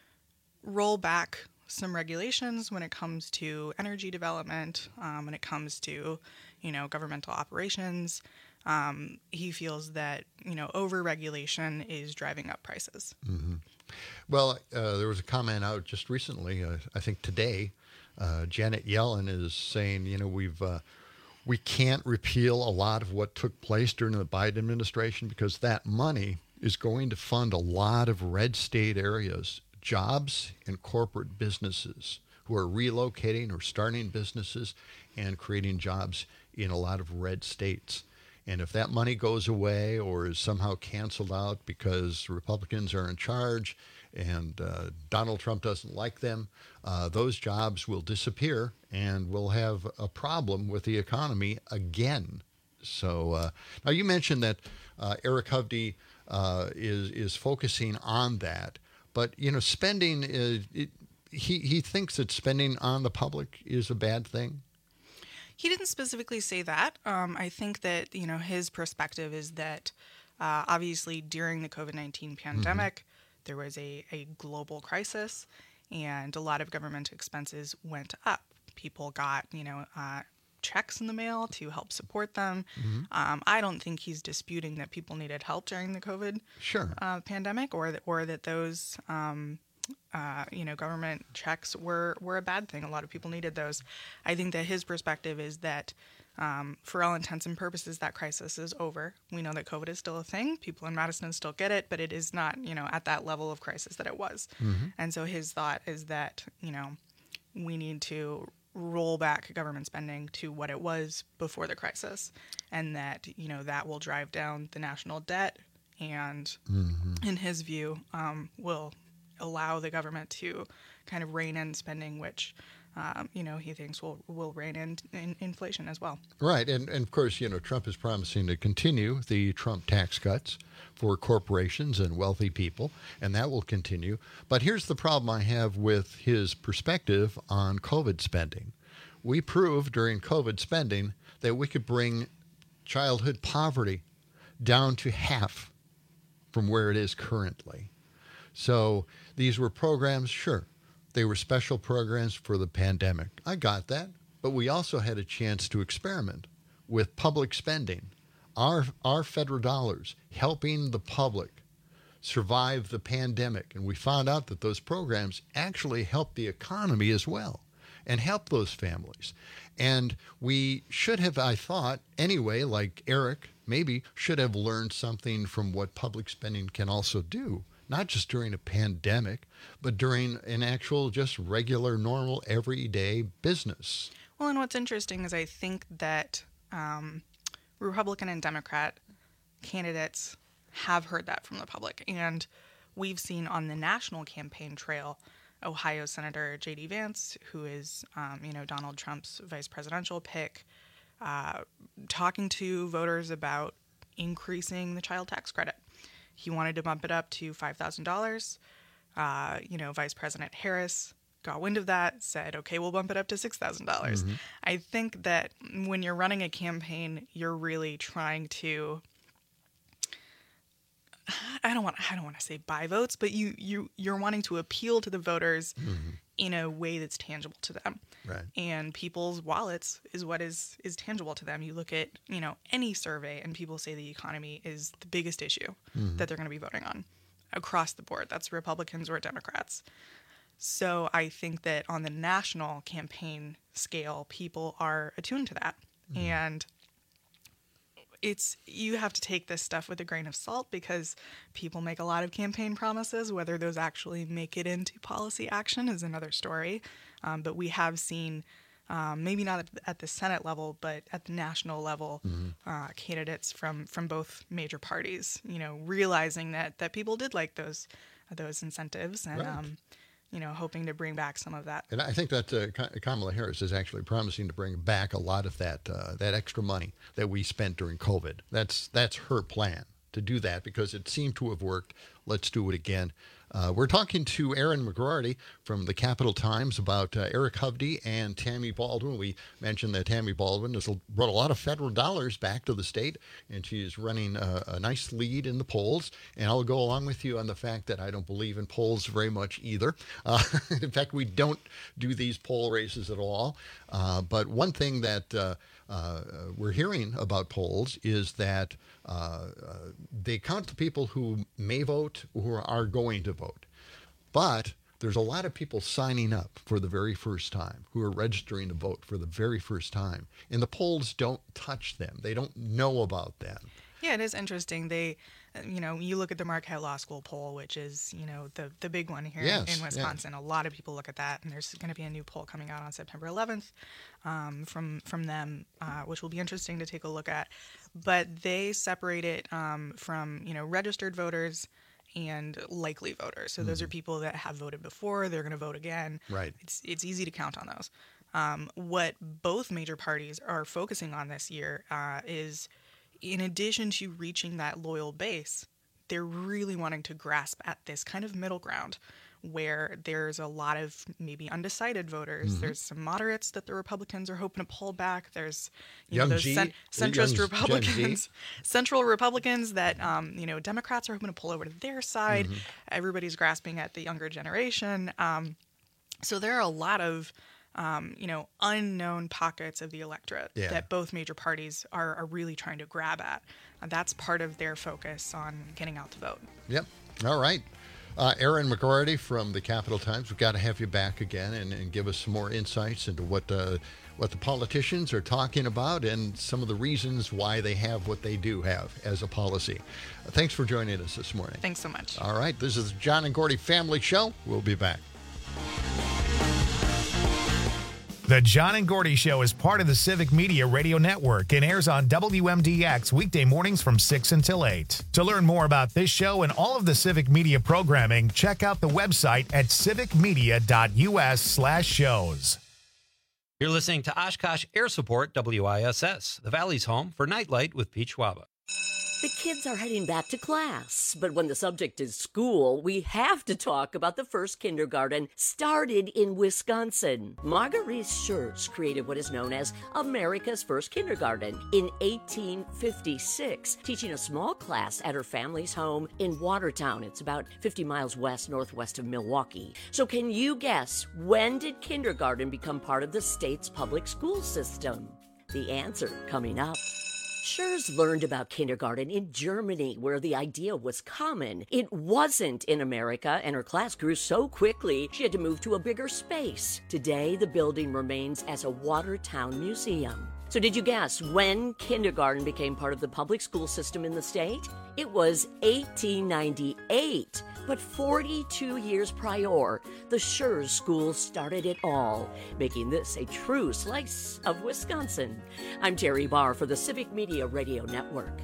roll back some regulations when it comes to energy development, um, when it comes to, you know, governmental operations. Um, he feels that, you know, over-regulation is driving up prices. Mm-hmm. Well, uh, there was a comment out just recently, uh, I think today, uh, Janet Yellen is saying, you know, we've uh, we can't repeal a lot of what took place during the Biden administration because that money is going to fund a lot of red state areas, jobs and corporate businesses who are relocating or starting businesses and creating jobs in a lot of red states. And if that money goes away or is somehow canceled out because Republicans are in charge and uh, Donald Trump doesn't like them, uh, those jobs will disappear and we'll have a problem with the economy again. So uh, now you mentioned that uh, Eric Hovde uh, is is focusing on that, but you know, spending is, it, he he thinks that spending on the public is a bad thing. He didn't specifically say that. Um, I think that, you know, his perspective is that uh, obviously during the COVID nineteen pandemic, mm-hmm. there was a, a global crisis and a lot of government expenses went up. People got, you know, uh, checks in the mail to help support them. Mm-hmm. Um, I don't think he's disputing that people needed help during the COVID sure. uh, pandemic or that, or that those um, Uh, you know, government checks were, were a bad thing. A lot of people needed those. I think that his perspective is that um, for all intents and purposes, that crisis is over. We know that COVID is still a thing. People in Madison still get it, but it is not, you know, at that level of crisis that it was. Mm-hmm. And so his thought is that, you know, we need to roll back government spending to what it was before the crisis, and that, you know, that will drive down the national debt and, mm-hmm. in his view, um, will allow the government to kind of rein in spending, which, um, you know, he thinks will will rein in, in inflation as well. Right. And, and, of course, you know, Trump is promising to continue the Trump tax cuts for corporations and wealthy people, and that will continue. But here's the problem I have with his perspective on COVID spending. We proved during COVID spending that we could bring childhood poverty down to half from where it is currently. So these were programs, sure, they were special programs for the pandemic. I got that. But we also had a chance to experiment with public spending, our, our federal dollars, helping the public survive the pandemic. And we found out that those programs actually helped the economy as well and helped those families. And we should have, I thought, anyway, like Eric, maybe should have learned something from what public spending can also do. Not just during a pandemic, but during an actual, just regular, normal, everyday business. Well, and what's interesting is I think that um, Republican and Democrat candidates have heard that from the public. And we've seen on the national campaign trail Ohio Senator J D Vance, who is, um, you know, Donald Trump's vice presidential pick, uh, talking to voters about increasing the child tax credit. He wanted to bump it up to five thousand dollars. Uh, you know, Vice President Harris got wind of that, said, okay, we'll bump it up to six thousand dollars. Mm-hmm. I think that when you're running a campaign, you're really trying to, I don't want I don't want to say buy votes, but you, you, you're wanting to appeal to the voters mm-hmm. in a way that's tangible to them. Right. And people's wallets is what is, is tangible to them. You look at, you know, any survey and people say the economy is the biggest issue mm-hmm. that they're going to be voting on across the board. That's Republicans or Democrats. So I think that on the national campaign scale, people are attuned to that. Mm-hmm. And it's, you have to take this stuff with a grain of salt because people make a lot of campaign promises. Whether those actually make it into policy action is another story. Um, but we have seen, um, maybe not at, at the Senate level, but at the national level, mm-hmm. uh, candidates from, from both major parties, you know, realizing that, that people did like those those incentives and, right. um, you know, hoping to bring back some of that. And I think that uh, Kamala Harris is actually promising to bring back a lot of that uh, that extra money that we spent during COVID. That's that's her plan to do that because it seemed to have worked. Let's do it again. Uh, we're talking to Erin McGroarty from the Capital Times about uh, Eric Hovde and Tammy Baldwin. We mentioned that Tammy Baldwin has brought a lot of federal dollars back to the state, and she's running a, a nice lead in the polls. And I'll go along with you on the fact that I don't believe in polls very much either. Uh, in fact, we don't do these poll races at all. Uh, but one thing that uh, uh, we're hearing about polls is that uh, uh, they count the people who may vote, who are going to vote. But there's a lot of people signing up for the very first time, who are registering to vote for the very first time. And the polls don't touch them. They don't know about them. Yeah, it is interesting. They, you know, you look at the Marquette Law School poll, which is, you know, the, the big one here yes, in Wisconsin. Yeah. A lot of people look at that, and there's going to be a new poll coming out on September eleventh um, from from them, uh, which will be interesting to take a look at. But they separate it um, from, you know, registered voters and likely voters. So mm-hmm. those are people that have voted before, they're going to vote again. Right. It's it's easy to count on those. Um, what both major parties are focusing on this year uh, is, in addition to reaching that loyal base, they're really wanting to grasp at this kind of middle ground where there's a lot of maybe undecided voters. Mm-hmm. There's some moderates that the Republicans are hoping to pull back. There's you know, those G, cent- centrist young, Republicans, central Republicans that um, you know Democrats are hoping to pull over to their side. Mm-hmm. Everybody's grasping at the younger generation. Um, so there are a lot of Um, you know, unknown pockets of the electorate yeah. that both major parties are, are really trying to grab at. Uh, that's part of their focus on getting out to vote. Yep. All right. Uh, Erin McGroarty from the Capital Times, we've got to have you back again and, and give us some more insights into what uh, what the politicians are talking about and some of the reasons why they have what they do have as a policy. Uh, thanks for joining us this morning. Thanks so much. All right. This is the John and Gordy Family Show. We'll be back. The John and Gordy Show is part of the Civic Media Radio Network and airs on W M D X weekday mornings from six until eight. To learn more about this show and all of the Civic Media programming, check out the website at civicmedia.us slash shows. You're listening to Oshkosh Air Support W I S S, the Valley's home for Nightlight with Pete Schwaba. The kids are heading back to class, but when the subject is school, we have to talk about the first kindergarten started in Wisconsin. Marguerite Schertz created what is known as America's first kindergarten in eighteen fifty-six, teaching a small class at her family's home in Watertown. It's about fifty miles west northwest of Milwaukee. So can you guess, when did kindergarten become part of the state's public school system? The answer coming up. Schertz learned about kindergarten in Germany, where the idea was common. It wasn't in America, and her class grew so quickly she had to move to a bigger space. Today, the building remains as a Watertown museum. So did you guess when kindergarten became part of the public school system in the state? It was eighteen ninety-eight. But forty-two years prior, the Schurz School started it all, making this a true slice of Wisconsin. I'm Terry Barr for the Civic Media Radio Network.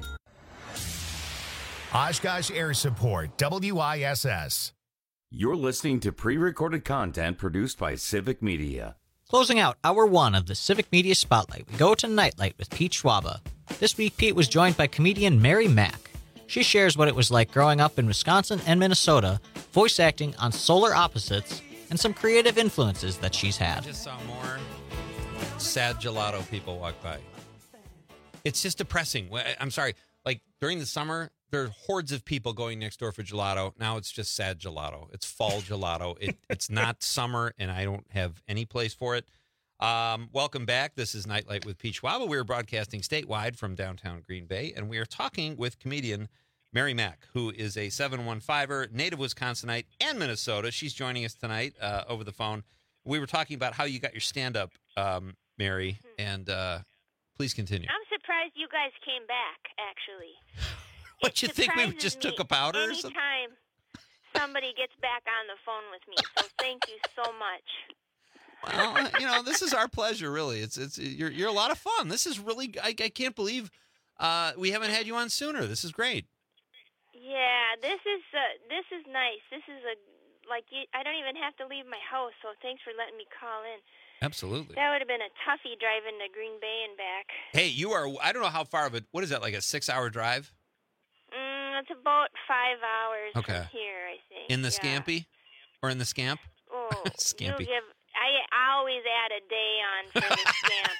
Oshkosh Air Support, W I S S. You're listening to pre-recorded content produced by Civic Media. Closing out hour one of the Civic Media Spotlight, we go to Nightlight with Pete Schwaba. This week, Pete was joined by comedian Mary Mack. She shares what it was like growing up in Wisconsin and Minnesota, voice acting on Solar Opposites, and some creative influences that she's I had. just saw more sad gelato people walk by. It's just depressing. I'm sorry. Like during the summer, there are hordes of people going next door for gelato. Now it's just sad gelato. It's fall gelato. It, it's not summer, and I don't have any place for it. Um, welcome back. This is Nightlight with Pete Schwaba. We are broadcasting statewide from downtown Green Bay, and we are talking with comedian Mary Mack, who is a seven one five-er, native Wisconsinite, and Minnesota. She's joining us tonight uh, over the phone. We were talking about how you got your stand-up, um, Mary, and uh, please continue. I'm surprised you guys came back, actually. What, you think we just took a powder or something? Anytime somebody gets back on the phone with me, so thank you so much. Well, you know, this is our pleasure, really. It's it's you're you're a lot of fun. This is really I, I can't believe uh, we haven't had you on sooner. This is great. Yeah, this is uh, this is nice. This is a like you, I don't even have to leave my house, so thanks for letting me call in. Absolutely. That would have been a toughie driving to Green Bay and back. Hey, you are. I don't know how far of it. What is that? Like a six-hour drive? Mm, it's about five hours Okay. from here, I think. In the yeah. Scampy, or in the Scamp? Oh, Scampy. You give, I, I always add a day on for the Scamp.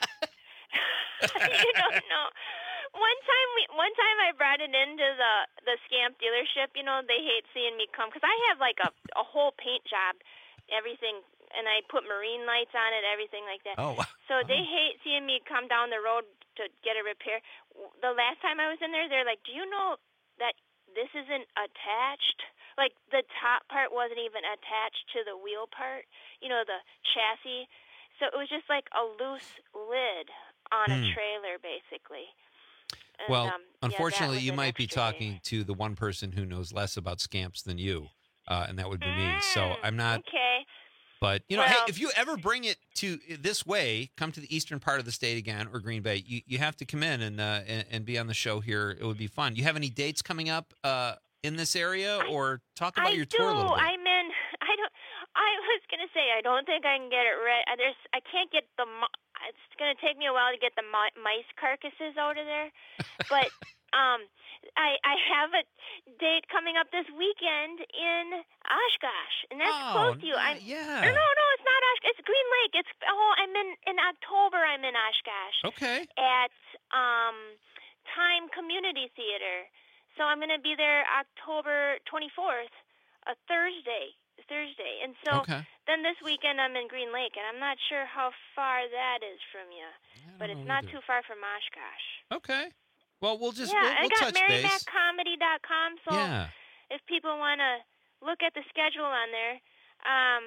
You don't know. One time, we, one time I brought it into the the Scamp dealership. You know, they hate seeing me come because I have like a a whole paint job, everything, and I put marine lights on it, everything like that. Oh. So they hate seeing me come down the road to get a repair. The last time I was in there, they're like, "Do you know that this isn't attached? Like the top part wasn't even attached to the wheel part. You know, the chassis. So it was just like a loose lid on a Hmm. trailer, basically." And, Well, um, yeah, that unfortunately, was you an might be extra day. talking to the one person who knows less about Scamps than you, uh, and that would be me. So I'm not. Okay. But, you know, Well- hey, if you ever bring it to this way, come to the eastern part of the state again, or Green Bay, you, you have to come in and, uh, and and be on the show here. It would be fun. You have any dates coming up uh, in this area, or talk about I your do. tour a little bit? I'm in. I don't. I was gonna say I don't think I can get it ready. There's. I can't get the. mi- It's gonna take me a while to get the mi- mice carcasses out of there, but um, I I have a date coming up this weekend in Oshkosh, and that's Oh, close to you. I'm. yeah. Or no, no, it's not Oshkosh. It's Green Lake. It's. Oh, I'm in in October. I'm in Oshkosh. Okay. At um, Time Community Theater. So I'm going to be there October twenty-fourth, a Thursday. Thursday. And so Okay. then this weekend I'm in Green Lake, and I'm not sure how far that is from you, but it's not too far from Oshkosh. Okay. Well, we'll just yeah, we'll, I we'll got touch mary base. mac comedy dot com, so Yeah. if people want to look at the schedule on there, um,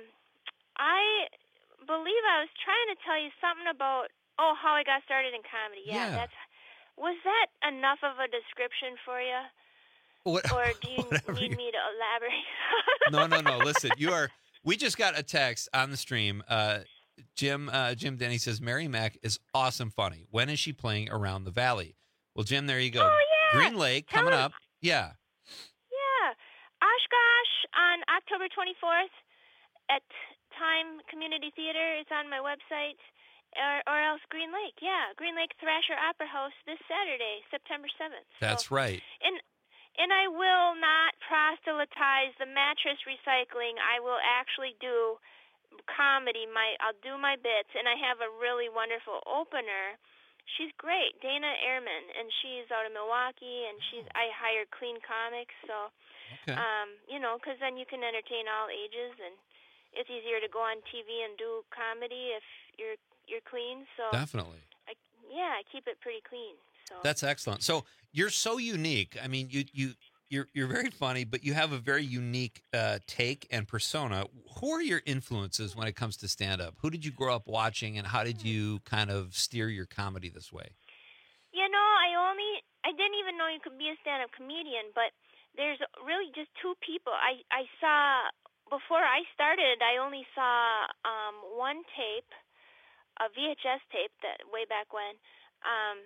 I believe I was trying to tell you something about, oh, how I got started in comedy. Yeah, Yeah. that's was that enough of a description for you? What- Or do you whatever need you- me to elaborate? No, no, no. Listen, you are. We just got a text on the stream. Uh, Jim, uh, Jim Denny says Mary Mack is awesome, funny. When is she playing Around the Valley? Well, Jim, there you go. Oh, yeah. Green Lake Tell coming him- up. Yeah. Yeah, Oshkosh on October twenty-fourth at Time Community Theater. It's on my website. Or, or else Green Lake. Yeah, Green Lake Thrasher Opera House this Saturday, September seventh. That's right. And and I will not proselytize the mattress recycling. I will actually do comedy. My I'll do my bits, and I have a really wonderful opener. She's great, Dana Ehrman, and she's out of Milwaukee, and she's I hired Clean Comics, so Okay. um, you know, because then you can entertain all ages, and it's easier to go on T V and do comedy if you're you're clean. So Definitely. I, yeah, I keep it pretty clean. So That's excellent. So you're so unique. I mean, you you you're you're very funny, but you have a very unique uh, take and persona. Who are your influences when it comes to stand up? Who did you grow up watching, and how did you kind of steer your comedy this way? You know, I only I didn't even know you could be a stand-up comedian, but there's really just two people. I, I saw, before I started, I only saw um, one tape, a V H S tape that way back when, um,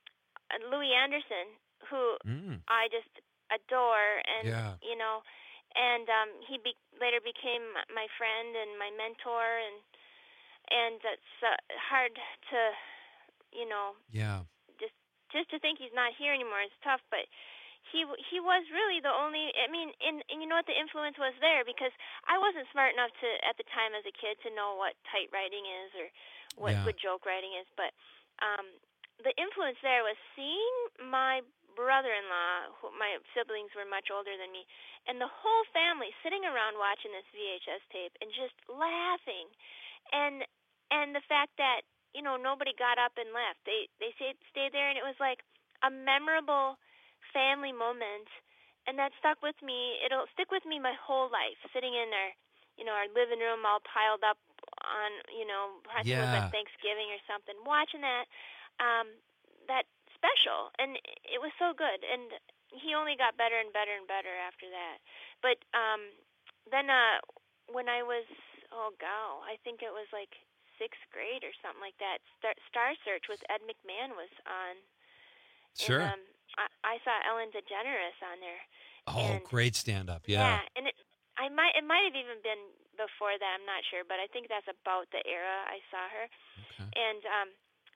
Louis Anderson, who mm. I just adore, and, yeah. you know, and um, he be- later became my friend and my mentor, and and it's uh, hard to, you know, yeah, just just to think he's not here anymore is tough, but he he was really the only, I mean, and, and you know what, the influence was there, because I wasn't smart enough to, at the time as a kid, to know what tight writing is or what yeah. good joke writing is, but um, the influence there was seeing my brother-in-law, who, my siblings were much older than me, and the whole family sitting around watching this V H S tape and just laughing, and and the fact that, you know, nobody got up and left. They they stayed, stayed there, and it was like a memorable family moment, and that stuck with me. It'll stick with me my whole life, sitting in our, you know, our living room all piled up on, you know, I think yeah. it was like Thanksgiving or something, watching that, um, that special, and it was so good, and he only got better and better and better after that. But um, then uh, when I was, oh, God, I think it was like sixth grade or something like that, Star, Star Search with Ed McMahon was on. Sure. And, um, I, I saw Ellen DeGeneres on there. Oh, and, great stand-up, yeah. Yeah, and it, I might, it might have even been before that, I'm not sure, but I think that's about the era I saw her. Okay. And um,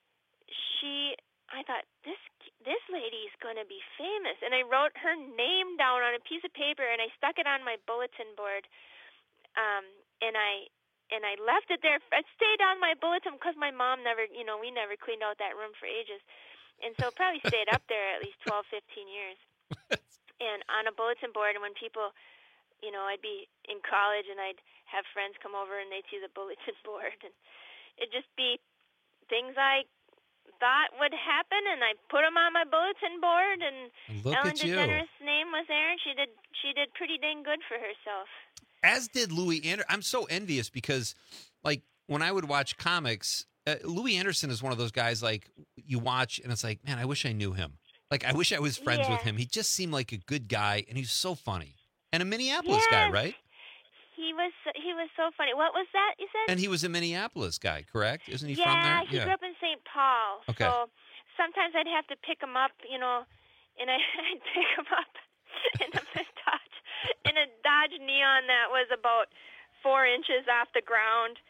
she... I thought, this this lady's going to be famous. And I wrote her name down on a piece of paper, and I stuck it on my bulletin board. Um, and I and I left it there. I stayed on my bulletin because my mom never, you know, we never cleaned out that room for ages. And so it probably stayed up there at least twelve, fifteen years. And on a bulletin board, and when people, you know, I'd be in college, and I'd have friends come over, and they'd see the bulletin board. And it'd just be things I thought would happen, and I put them on my bulletin board, and Look Ellen at you. DeGeneres' name was there, and she did she did pretty dang good for herself. As did Louis Anderson. I'm so envious because, like, when I would watch comics, uh, Louis Anderson is one of those guys, like, you watch, and it's like, man, I wish I knew him. Like, I wish I was friends yeah. with him. He just seemed like a good guy, and he's so funny. And a Minneapolis yes. guy, right? He was he was so funny. What was that you said? And he was a Minneapolis guy, correct? Isn't he yeah, from there? He yeah, he grew up in Saint Paul. Okay. So sometimes I'd have to pick him up, you know, and I, I'd pick him up in a Dodge, in a Dodge Neon that was about four inches off the ground.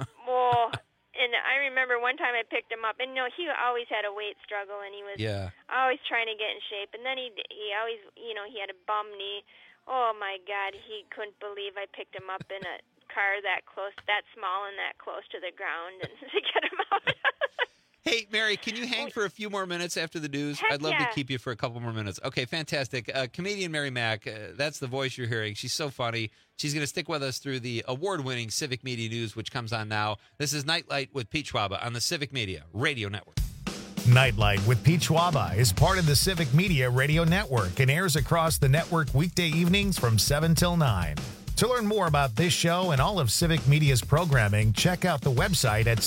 Whoa. And I remember one time I picked him up, and, you know, he always had a weight struggle, and he was yeah. always trying to get in shape. And then he he always, you know, he had a bum knee. Oh, my God, he couldn't believe I picked him up in a car that close, that small and that close to the ground and to get him out. Hey, Mary, can you hang for a few more minutes after the news? Heck I'd love yeah. to keep you for a couple more minutes. Okay, fantastic. Uh, comedian Mary Mack, uh, that's the voice you're hearing. She's so funny. She's going to stick with us through the award-winning Civic Media News, which comes on now. This is Nightlight with Pete Schwaba on the Civic Media Radio Network. Nightlight with Pete Schwaba is part of the Civic Media Radio Network and airs across the network weekday evenings from seven till nine. To learn more about this show and all of Civic Media's programming, check out the website at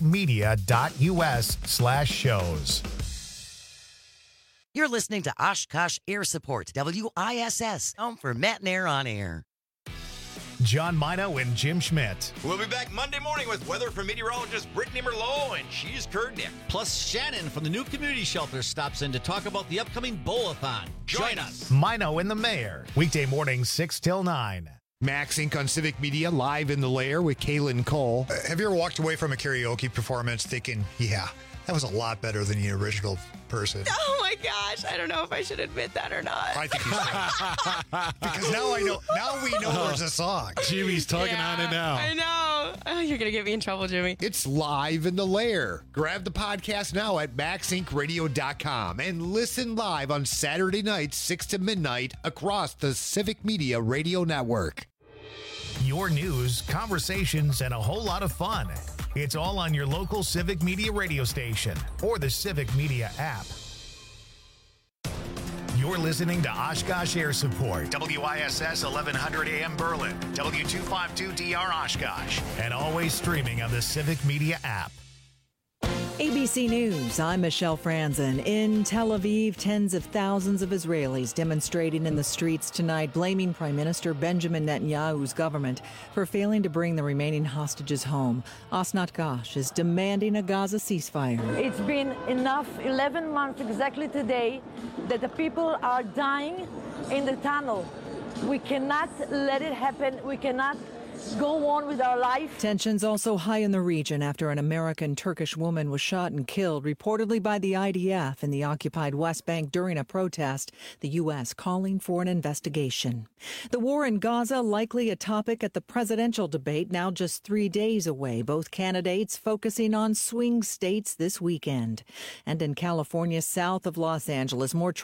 civicmedia.us slash shows. You're listening to Oshkosh Air Support, W I S S, home for Matt and Air on Air. John Mino and Jim Schmidt. We'll be back Monday morning with weather from meteorologist Brittany Merlot, and she's Kurt Nick. Plus, Shannon from the new community shelter stops in to talk about the upcoming bowl-a-thon. Join us. Mino and the Mayor, weekday morning six till nine. Max Inc on Civic Media, live in the lair with Kaylin Cole. Uh, have you ever walked away from a karaoke performance thinking, yeah, that was a lot better than the original person? Oh my gosh, I don't know if I should admit that or not. I think you should. Because now I know, now we know there's a song. Jimmy's talking yeah, on it now. I know. Oh, you're going to get me in trouble, Jimmy. It's live in the lair. Grab the podcast now at max inc radio dot com and listen live on Saturday nights, six to midnight, across the Civic Media Radio Network. Your news, conversations, and a whole lot of fun. It's all on your local Civic Media radio station or the Civic Media app. You're listening to Oshkosh Air Support, W I S S eleven hundred A M Berlin, W two fifty-two D R Oshkosh, and always streaming on the Civic Media app. A B C News, I'm Michelle Franzen. In Tel Aviv, tens of thousands of Israelis demonstrating in the streets tonight, blaming Prime Minister Benjamin Netanyahu's government for failing to bring the remaining hostages home. Asnat Ghosh is demanding a Gaza ceasefire. It's been enough, eleven months exactly today, that the people are dying in the tunnel. We cannot let it happen. We cannot go on with our life. Tensions also high in the region after an American-Turkish woman was shot and killed, reportedly by the I D F in the occupied West Bank during a protest, the U S calling for an investigation. The war in Gaza likely a topic at the presidential debate, now just three days away, both candidates focusing on swing states this weekend. And in California, south of Los Angeles, more